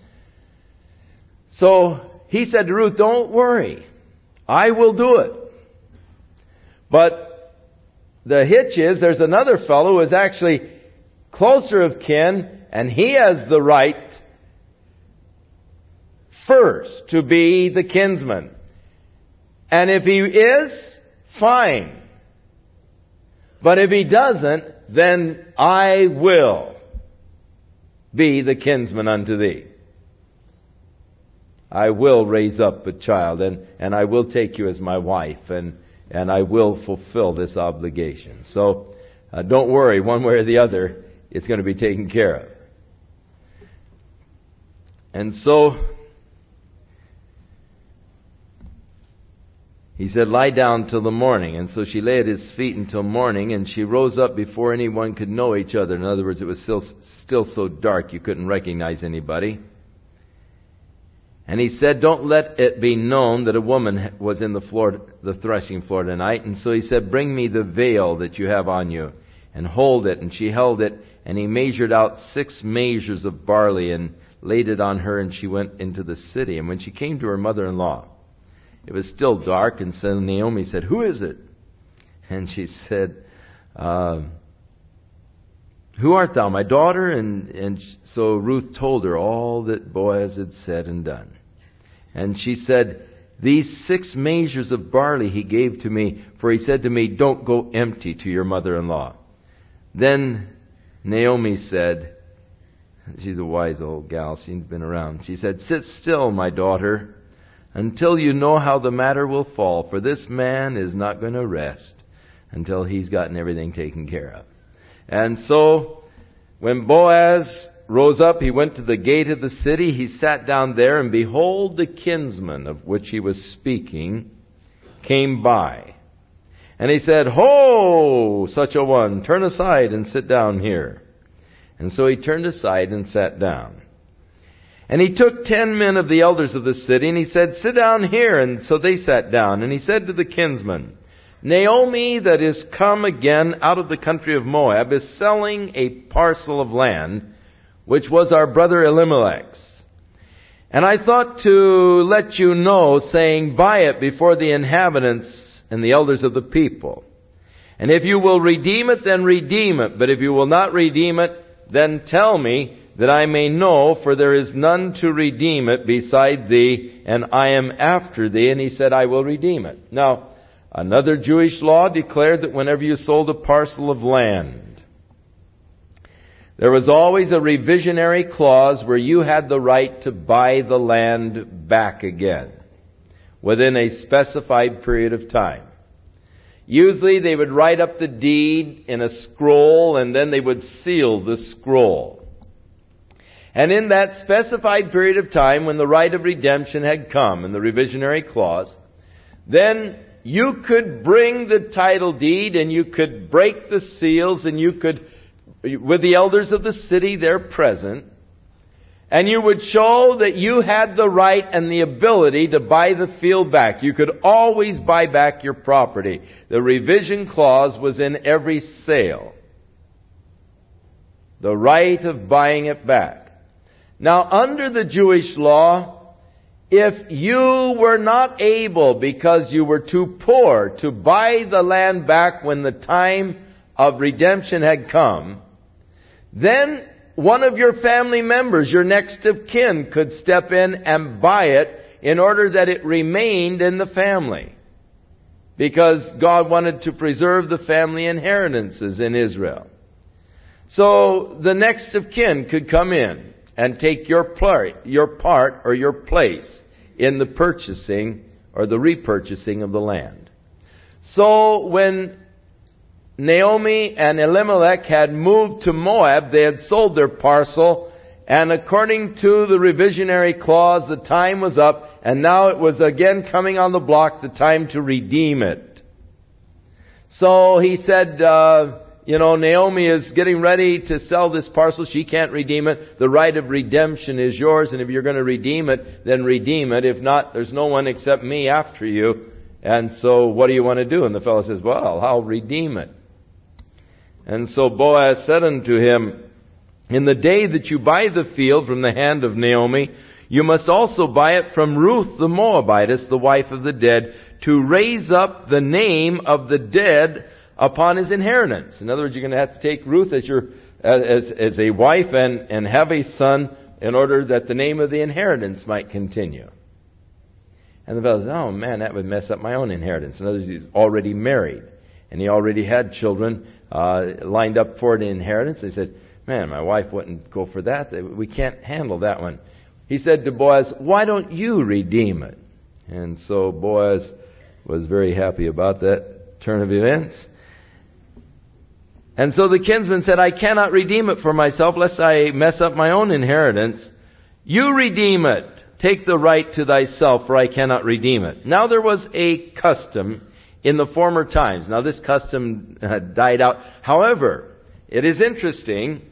So he said to Ruth, don't worry. I will do it. But the hitch is there's another fellow who is actually closer of kin, and he has the right first to be the kinsman. And if he is, fine. But if he doesn't, then I will be the kinsman unto thee. I will raise up a child, and, and I will take you as my wife, and, and I will fulfill this obligation. So uh, don't worry, one way or the other, it's going to be taken care of. And so he said, lie down till the morning. And so she lay at his feet until morning, and she rose up before anyone could know each other. In other words, it was still, still so dark you couldn't recognize anybody. And he said, don't let it be known that a woman was in the floor, the threshing floor tonight. And so he said, bring me the veil that you have on you, and hold it. And she held it, and he measured out six measures of barley and laid it on her, and she went into the city. And when she came to her mother-in-law, it was still dark, and so Naomi said, who is it? And she said, uh, who art thou, my daughter? And, and so Ruth told her all that Boaz had said and done. And she said, these six measures of barley he gave to me, for he said to me, don't go empty to your mother-in-law. Then Naomi said, she's a wise old gal, she's been around. She said, sit still, my daughter, until you know how the matter will fall, for this man is not going to rest until he's gotten everything taken care of. And so, when Boaz rose up, he went to the gate of the city. He sat down there, and behold, the kinsman of which he was speaking came by. And he said, ho, such a one, turn aside and sit down here. And so he turned aside and sat down. And he took ten men of the elders of the city, and he said, sit down here. And so they sat down. And he said to the kinsman, Naomi, that is come again out of the country of Moab, is selling a parcel of land, which was our brother Elimelech's. And I thought to let you know, saying, buy it before the inhabitants and the elders of the people. And if you will redeem it, then redeem it. But if you will not redeem it, then tell me, that I may know, for there is none to redeem it beside thee, and I am after thee. And he said, I will redeem it. Now, another Jewish law declared that whenever you sold a parcel of land, there was always a revisionary clause where you had the right to buy the land back again within a specified period of time. Usually they would write up the deed in a scroll, and then they would seal the scroll. And in that specified period of time, when the right of redemption had come, in the revisionary clause, then you could bring the title deed, and you could break the seals, and you could, with the elders of the city there present, and you would show that you had the right and the ability to buy the field back. You could always buy back your property. The revision clause was in every sale. The right of buying it back. Now, under the Jewish law, if you were not able, because you were too poor, to buy the land back when the time of redemption had come, then one of your family members, your next of kin, could step in and buy it in order that it remained in the family. Because God wanted to preserve the family inheritances in Israel. So the next of kin could come in and take your part, your part or your place in the purchasing or the repurchasing of the land. So when Naomi and Elimelech had moved to Moab, they had sold their parcel, and according to the revisionary clause, the time was up, and now it was again coming on the block, the time to redeem it. So he said, uh, you know, Naomi is getting ready to sell this parcel. She can't redeem it. The right of redemption is yours. And if you're going to redeem it, then redeem it. If not, there's no one except me after you. And so what do you want to do? And the fellow says, well, I'll redeem it. And so Boaz said unto him, in the day that you buy the field from the hand of Naomi, you must also buy it from Ruth the Moabitess, the wife of the dead, to raise up the name of the dead upon his inheritance. In other words, you're going to have to take Ruth as your as as a wife and, and have a son in order that the name of the inheritance might continue. And the fellow says, oh man, that would mess up my own inheritance. In other words, he's already married. And he already had children uh, lined up for the inheritance. They said, man, my wife wouldn't go for that. We can't handle that one. He said to Boaz, why don't you redeem it? And so Boaz was very happy about that turn of events. And so the kinsman said, I cannot redeem it for myself, lest I mess up my own inheritance. You redeem it. Take the right to thyself, for I cannot redeem it. Now there was a custom in the former times. Now this custom uh, died out. However, it is interesting.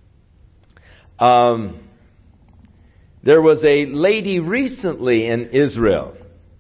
Um, there was a lady recently in Israel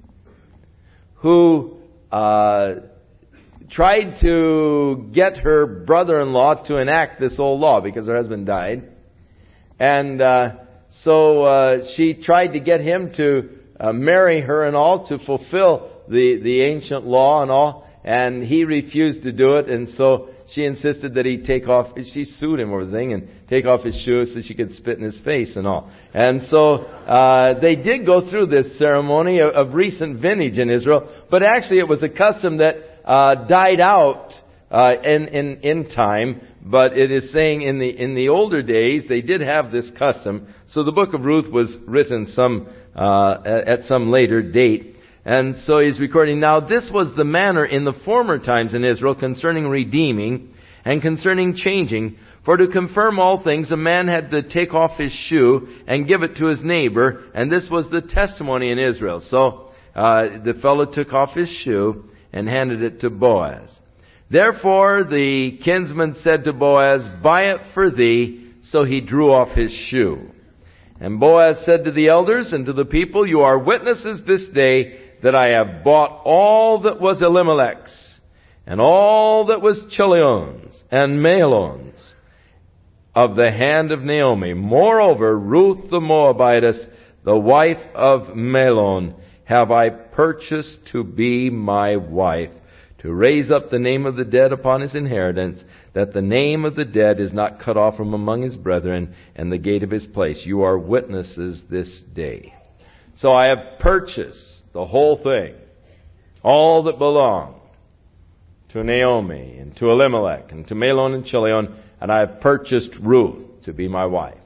who uh, tried to get her brother-in-law to enact this old law because her husband died. And uh, so uh, she tried to get him to uh, marry her and all to fulfill the, the ancient law and all. And he refused to do it. And so she insisted that he take off, she sued him over the thing and take off his shoes so she could spit in his face and all. And so uh, they did go through this ceremony of, of recent vintage in Israel. But actually it was a custom that uh, died out uh, in, in, in time. But it is saying in the in the older days they did have this custom. So the book of Ruth was written some uh, at some later date. And so he's recording, now this was the manner in the former times in Israel concerning redeeming and concerning changing. For to confirm all things, a man had to take off his shoe and give it to his neighbor. And this was the testimony in Israel. So uh, the fellow took off his shoe and handed it to Boaz. Therefore the kinsman said to Boaz, buy it for thee. So he drew off his shoe. And Boaz said to the elders and to the people, you are witnesses this day that I have bought all that was Elimelech's, and all that was Chilion's, and Mahlon's, of the hand of Naomi. Moreover, Ruth the Moabitess, the wife of Mahlon, have I purchased to be my wife, to raise up the name of the dead upon his inheritance, that the name of the dead is not cut off from among his brethren, and the gate of his place. You are witnesses this day. So I have purchased the whole thing, all that belonged to Naomi and to Elimelech and to Mahlon and Chilion, and I have purchased Ruth to be my wife.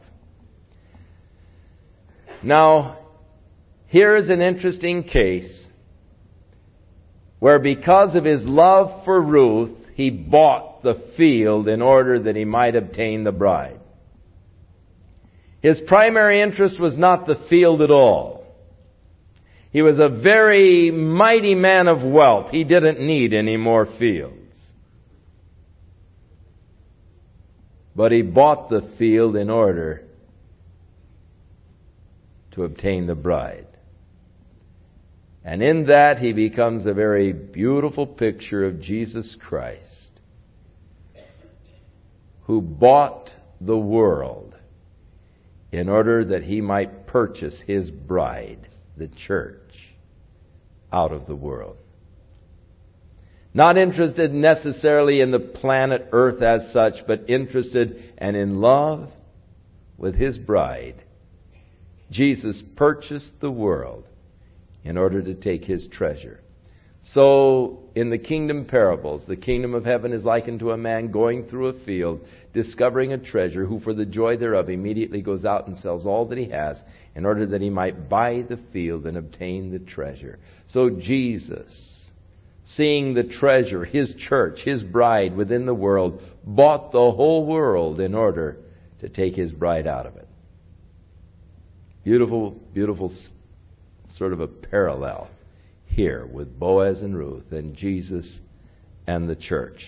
Now, here is an interesting case where because of his love for Ruth, he bought the field in order that he might obtain the bride. His primary interest was not the field at all. He was a very mighty man of wealth. He didn't need any more fields. But he bought the field in order to obtain the bride. And in that he becomes a very beautiful picture of Jesus Christ, who bought the world in order that he might purchase his bride, the church, out of the world. Not interested necessarily in the planet Earth as such, but interested and in love with his bride. Jesus purchased the world in order to take his treasure. So, in the kingdom parables, the kingdom of heaven is likened to a man going through a field, discovering a treasure, who for the joy thereof immediately goes out and sells all that he has, in order that he might buy the field and obtain the treasure. So Jesus, seeing the treasure, his church, his bride within the world, bought the whole world in order to take his bride out of it. Beautiful, beautiful sort of a parallel here with Boaz and Ruth and Jesus and the church.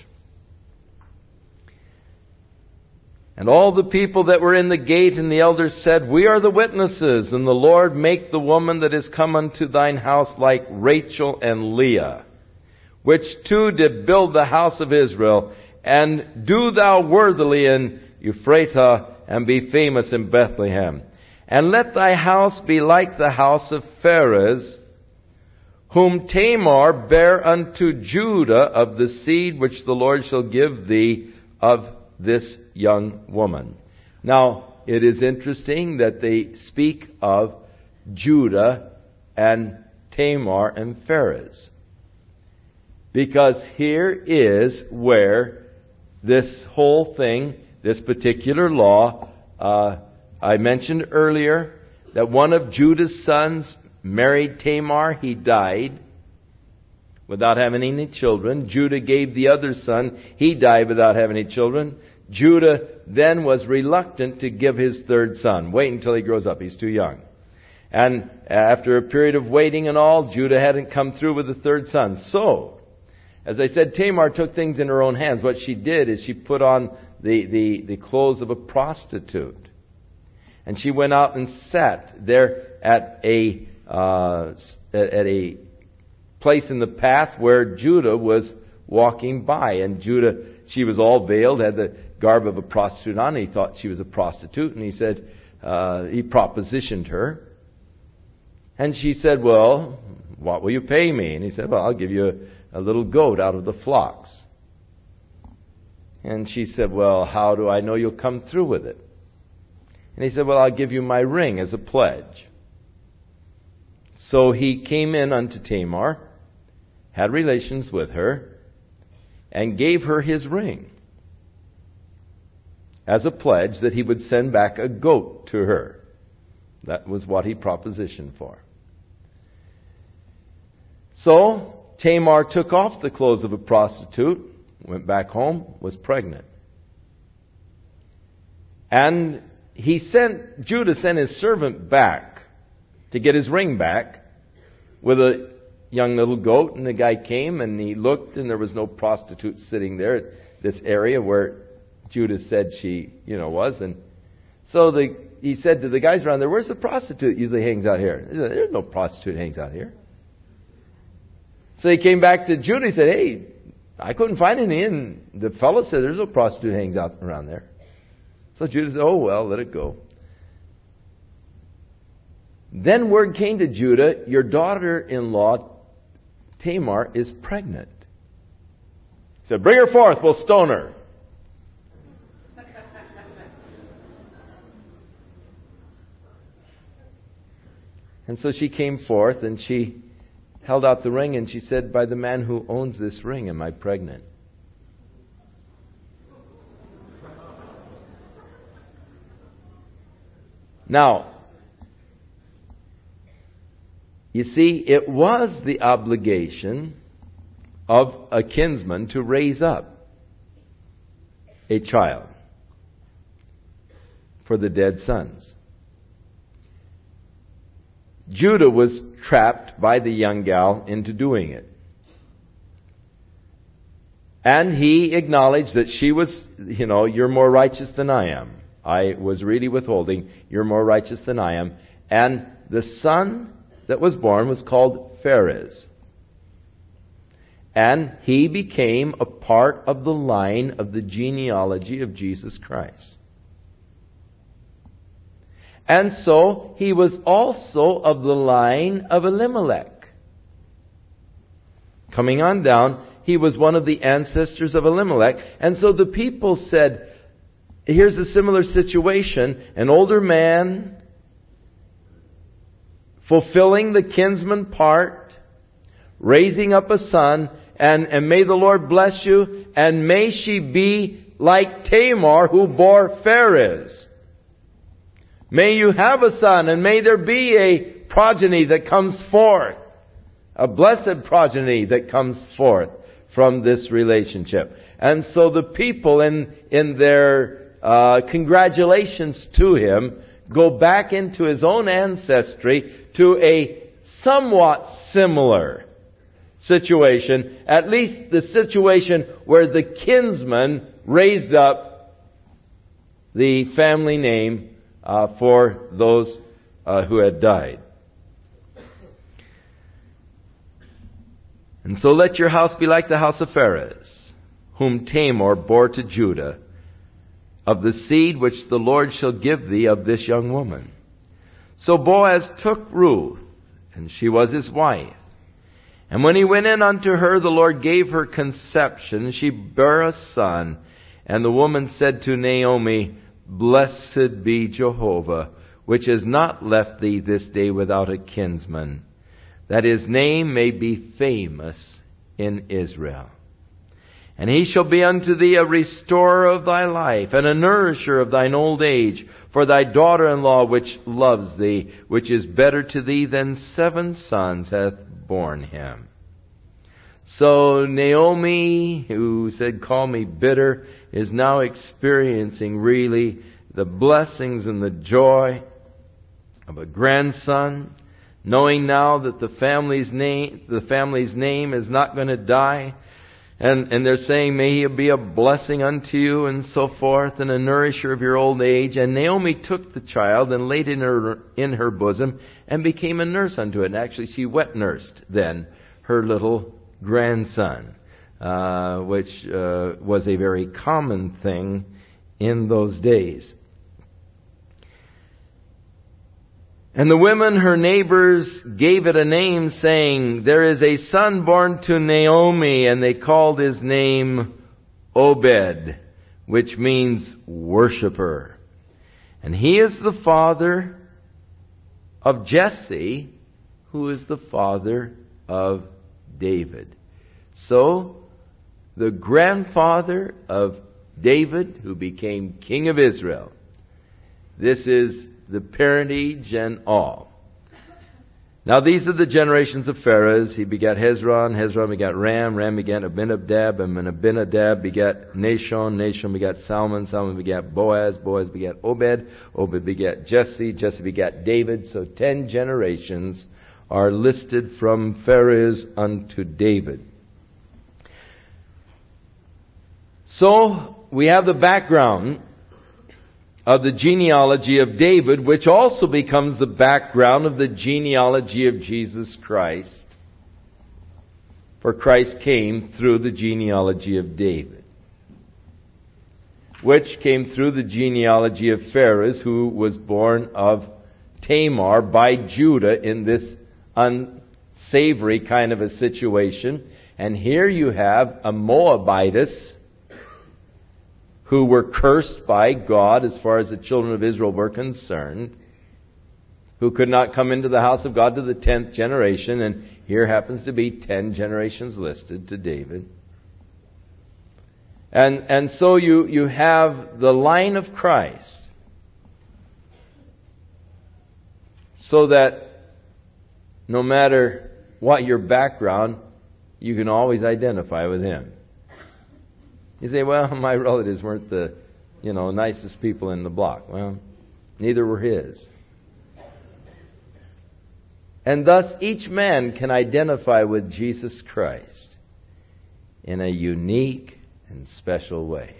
And all the people that were in the gate and the elders said, We are the witnesses, and the Lord make the woman that is come unto thine house like Rachel and Leah, which two did build the house of Israel, and do thou worthily in Ephratah, and be famous in Bethlehem. And let thy house be like the house of Pharez, whom Tamar bare unto Judah of the seed which the Lord shall give thee of this young woman. Now, it is interesting that they speak of Judah and Tamar and Pharez, because here is where this whole thing, this particular law, uh, I mentioned earlier that one of Judah's sons married Tamar. He died without having any children. Judah gave the other son. He died without having any children. Judah then was reluctant to give his third son. Wait until he grows up. He's too young. And after a period of waiting and all, Judah hadn't come through with the third son. So, as I said, Tamar took things in her own hands. What she did is she put on the, the, the clothes of a prostitute. And she went out and sat there at a uh, at a place in the path where Judah was walking by. And Judah, she was all veiled, had the garb of a prostitute on. He thought she was a prostitute, and he said, uh, he propositioned her. And she said, well, what will you pay me? And he said, well, I'll give you a, a little goat out of the flocks. And she said, well, how do I know you'll come through with it? And he said, well, I'll give you my ring as a pledge. So he came in unto Tamar, had relations with her, and gave her his ring as a pledge that he would send back a goat to her. That was what he propositioned for. So Tamar took off the clothes of a prostitute, went back home, was pregnant. And he sent, Judah sent his servant back to get his ring back with a young little goat. And the guy came and he looked, and there was no prostitute sitting there at this area where Judah said she, you know, was. And so the, he said to the guys around there, where's the prostitute usually hangs out here? He said, there's no prostitute hangs out here. So he came back to Judah. He said, hey, I couldn't find any. And the fellow said, there's no prostitute hangs out around there. So Judah said, oh, well, let it go. Then word came to Judah, your daughter-in-law, Tamar, is pregnant. He said, bring her forth, we'll stone her. And so she came forth, and she held out the ring, and she said, by the man who owns this ring, am I pregnant? Now, you see, it was the obligation of a kinsman to raise up a child for the dead sons. Judah was trapped by the young gal into doing it. And he acknowledged that she was, you know, you're more righteous than I am. I was really withholding. You're more righteous than I am. And the son that was born was called Pharez. And he became a part of the line of the genealogy of Jesus Christ. And so he was also of the line of Elimelech. Coming on down, he was one of the ancestors of Elimelech. And so the people said, here's a similar situation. An older man fulfilling the kinsman part, raising up a son, and, and may the Lord bless you, and may she be like Tamar who bore Pharez. May you have a son, and may there be a progeny that comes forth, a blessed progeny that comes forth from this relationship. And so the people in, in their Uh, congratulations to him, go back into his own ancestry to a somewhat similar situation, at least the situation where the kinsman raised up the family name uh, for those uh, who had died. And so let your house be like the house of Pharez, whom Tamar bore to Judah, of the seed which the Lord shall give thee of this young woman. So Boaz took Ruth, and she was his wife. And when he went in unto her, the Lord gave her conception. She bare a son. And the woman said to Naomi, Blessed be Jehovah, which has not left thee this day without a kinsman, that his name may be famous in Israel. And he shall be unto thee a restorer of thy life, and a nourisher of thine old age, for thy daughter-in-law which loves thee, which is better to thee than seven sons, hath borne him. So Naomi, who said, call me bitter, is now experiencing really the blessings and the joy of a grandson, knowing now that the family's name, the family's name is not going to die. And, and they're saying, may he be a blessing unto you, and so forth, and a nourisher of your old age. And Naomi took the child and laid it in her, in her bosom and became a nurse unto it. And actually she wet nursed then her little grandson, uh, which uh, was a very common thing in those days. And the women, her neighbors, gave it a name, saying, there is a son born to Naomi, and they called his name Obed, which means worshipper. And he is the father of Jesse, who is the father of David. So, the grandfather of David, who became king of Israel. This is the parentage and all. Now these are the generations of Pharez. He begat Hezron, Hezron begat Ram, Ram begat Abinadab, and Abinadab begat Nashon, Nashon begat Salmon, Salmon begat Boaz, Boaz begat Obed, Obed begat Jesse, Jesse begat David. So ten generations are listed from Pharez unto David. So we have the background of the genealogy of David, which also becomes the background of the genealogy of Jesus Christ. For Christ came through the genealogy of David, which came through the genealogy of Pharez, who was born of Tamar by Judah in this unsavory kind of a situation. And here you have a Moabitess who were cursed by God as far as the children of Israel were concerned, who could not come into the house of God to the tenth generation, and here happens to be ten generations listed to David. And and so you, you have the line of Christ, so that no matter what your background, you can always identify with him. You say, well, my relatives weren't the, you know, nicest people in the block. Well, neither were his. And thus each man can identify with Jesus Christ in a unique and special way.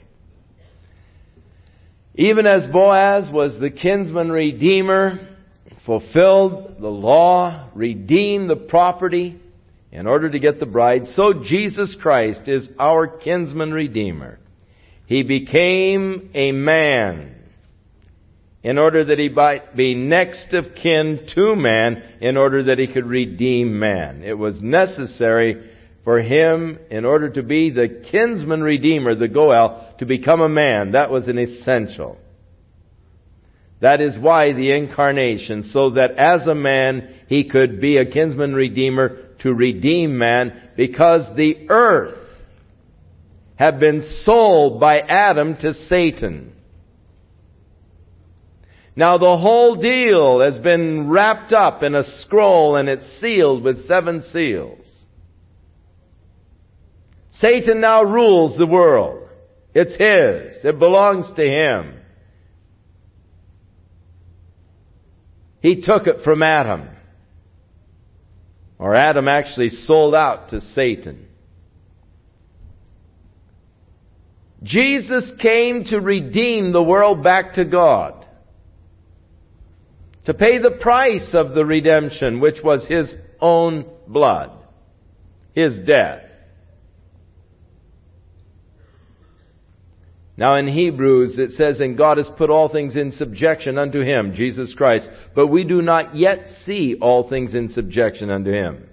Even as Boaz was the kinsman redeemer, fulfilled the law, redeemed the property in order to get the bride, so Jesus Christ is our kinsman redeemer. He became a man in order that he might be next of kin to man, in order that he could redeem man. It was necessary for him, in order to be the kinsman redeemer, the Goel, to become a man. That was an essential. That is why the incarnation, so that as a man he could be a kinsman redeemer to redeem man, because the earth had been sold by Adam to Satan. Now the whole deal has been wrapped up in a scroll, and it's sealed with seven seals. Satan now rules the world. It's his. It belongs to him. He took it from Adam. Or Adam actually sold out to Satan. Jesus came to redeem the world back to God. To pay the price of the redemption, which was His own blood. His death. Now in Hebrews it says, and God has put all things in subjection unto Him, Jesus Christ. But we do not yet see all things in subjection unto Him.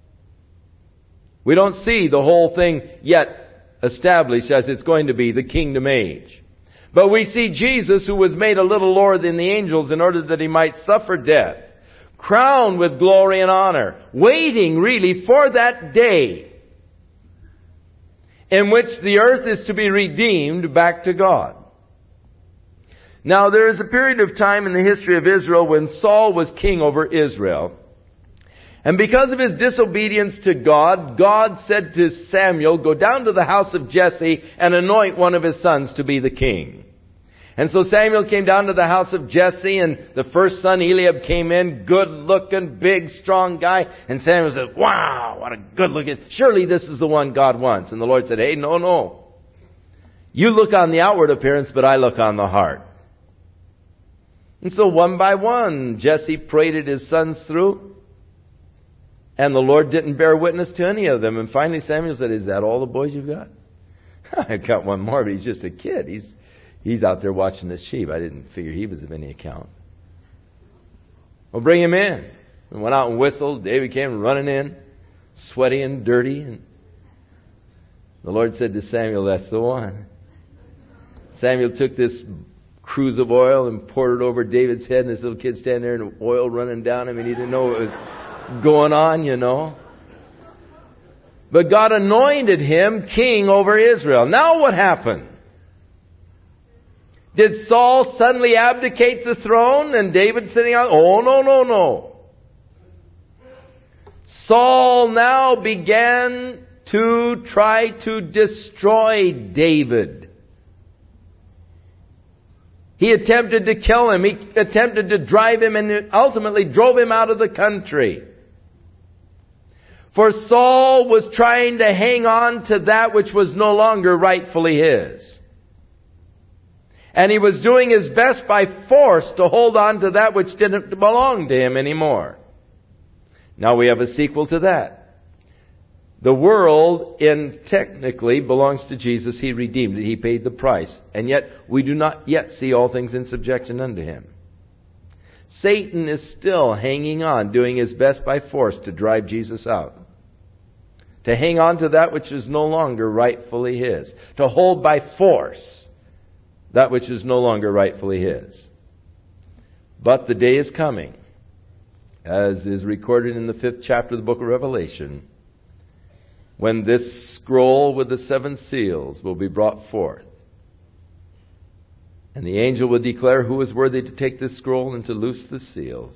We don't see the whole thing yet established as it's going to be, the kingdom age. But we see Jesus, who was made a little lower than the angels in order that He might suffer death, crowned with glory and honor, waiting really for that day in which the earth is to be redeemed back to God. Now there is a period of time in the history of Israel when Saul was king over Israel. And because of his disobedience to God, God said to Samuel, go down to the house of Jesse and anoint one of his sons to be the king. And so Samuel came down to the house of Jesse, and the first son, Eliab, came in, good-looking, big, strong guy. And Samuel said, wow, what a good-looking, surely this is the one God wants. And the Lord said, hey, no, no. You look on the outward appearance, but I look on the heart. And so one by one, Jesse paraded his sons through. And the Lord didn't bear witness to any of them. And finally Samuel said, is that all the boys you've got? I've got one more, but he's just a kid. He's he's out there watching the sheep. I didn't figure he was of any account. Well, bring him in. We went out and whistled. David came running in, sweaty and dirty. And the Lord said to Samuel, that's the one. Samuel took this cruse of oil and poured it over David's head, and this little kid standing there and oil running down him, and he didn't know what was going on, you know. But God anointed him king over Israel. Now what happened? Did Saul suddenly abdicate the throne and David sitting on? Oh, no, no, no. Saul now began to try to destroy David. He attempted to kill him. He attempted to drive him and ultimately drove him out of the country. For Saul was trying to hang on to that which was no longer rightfully his. And he was doing his best by force to hold on to that which didn't belong to him anymore. Now we have a sequel to that. The world, in technically, belongs to Jesus. He redeemed it. He paid the price. And yet, we do not yet see all things in subjection unto Him. Satan is still hanging on, doing his best by force to drive Jesus out. To hang on to that which is no longer rightfully his. To hold by force that which is no longer rightfully his. But the day is coming, as is recorded in the fifth chapter of the book of Revelation, when this scroll with the seven seals will be brought forth. And the angel will declare who is worthy to take this scroll and to loose the seals.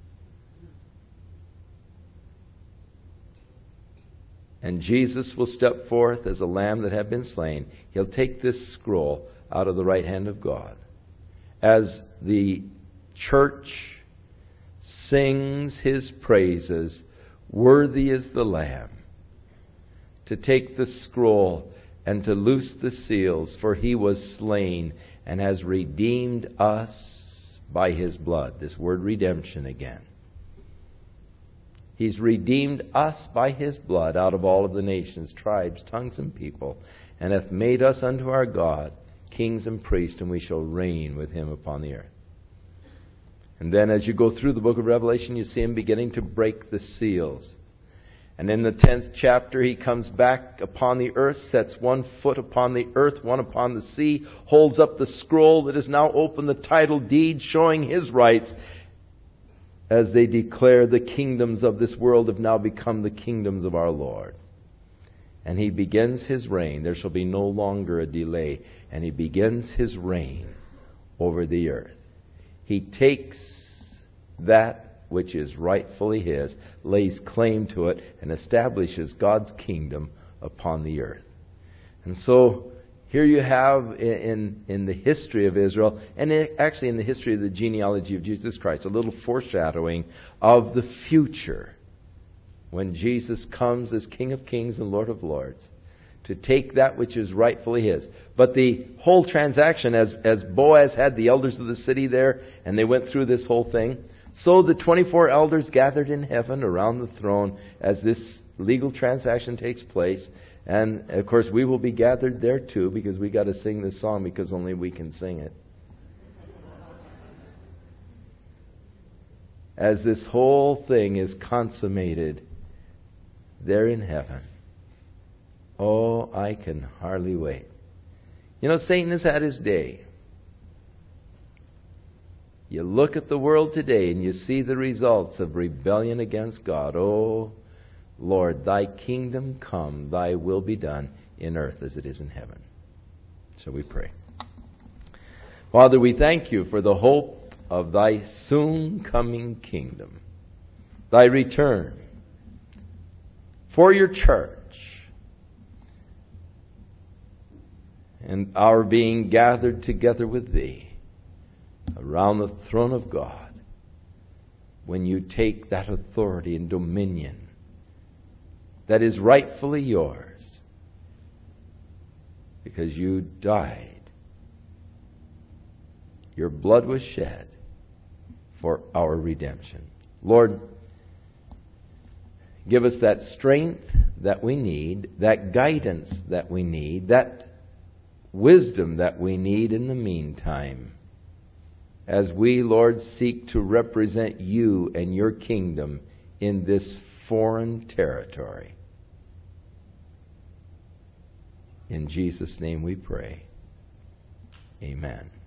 And Jesus will step forth as a lamb that had been slain. He'll take this scroll out of the right hand of God. As the church sings His praises, worthy is the Lamb to take the scroll and to loose the seals, for He was slain and has redeemed us by His blood. This word redemption again. He's redeemed us by His blood out of all of the nations, tribes, tongues, and people, and hath made us unto our God kings and priests, and we shall reign with Him upon the earth. And then as you go through the book of Revelation, you see Him beginning to break the seals. And in the tenth chapter, He comes back upon the earth, sets one foot upon the earth, one upon the sea, holds up the scroll that is now open, the title deed showing His rights, as they declare the kingdoms of this world have now become the kingdoms of our Lord. And He begins His reign. There shall be no longer a delay. And He begins His reign over the earth. He takes that which is rightfully His, lays claim to it, and establishes God's kingdom upon the earth. And so, here you have in, in the history of Israel, and actually in the history of the genealogy of Jesus Christ, a little foreshadowing of the future. when Jesus comes as King of Kings and Lord of Lords, to take that which is rightfully His. But the whole transaction, as, as Boaz had the elders of the city there, and they went through this whole thing, so the twenty-four elders gathered in heaven around the throne as this legal transaction takes place. And, of course, we will be gathered there too, because we got to sing this song because only we can sing it. As this whole thing is consummated there in heaven. Oh, I can hardly wait. You know, Satan has had his day. You look at the world today and you see the results of rebellion against God. Oh, Lord, Thy kingdom come, Thy will be done in earth as it is in heaven. Shall we pray? Father, we thank You for the hope of Thy soon coming kingdom, Thy return, for Your church, and our being gathered together with Thee around the throne of God, when You take that authority and dominion that is rightfully Yours, because You died. Your blood was shed for our redemption. Lord, give us that strength that we need, that guidance that we need, that wisdom that we need in the meantime, as we, Lord, seek to represent You and Your kingdom in this foreign territory. In Jesus' name we pray. Amen.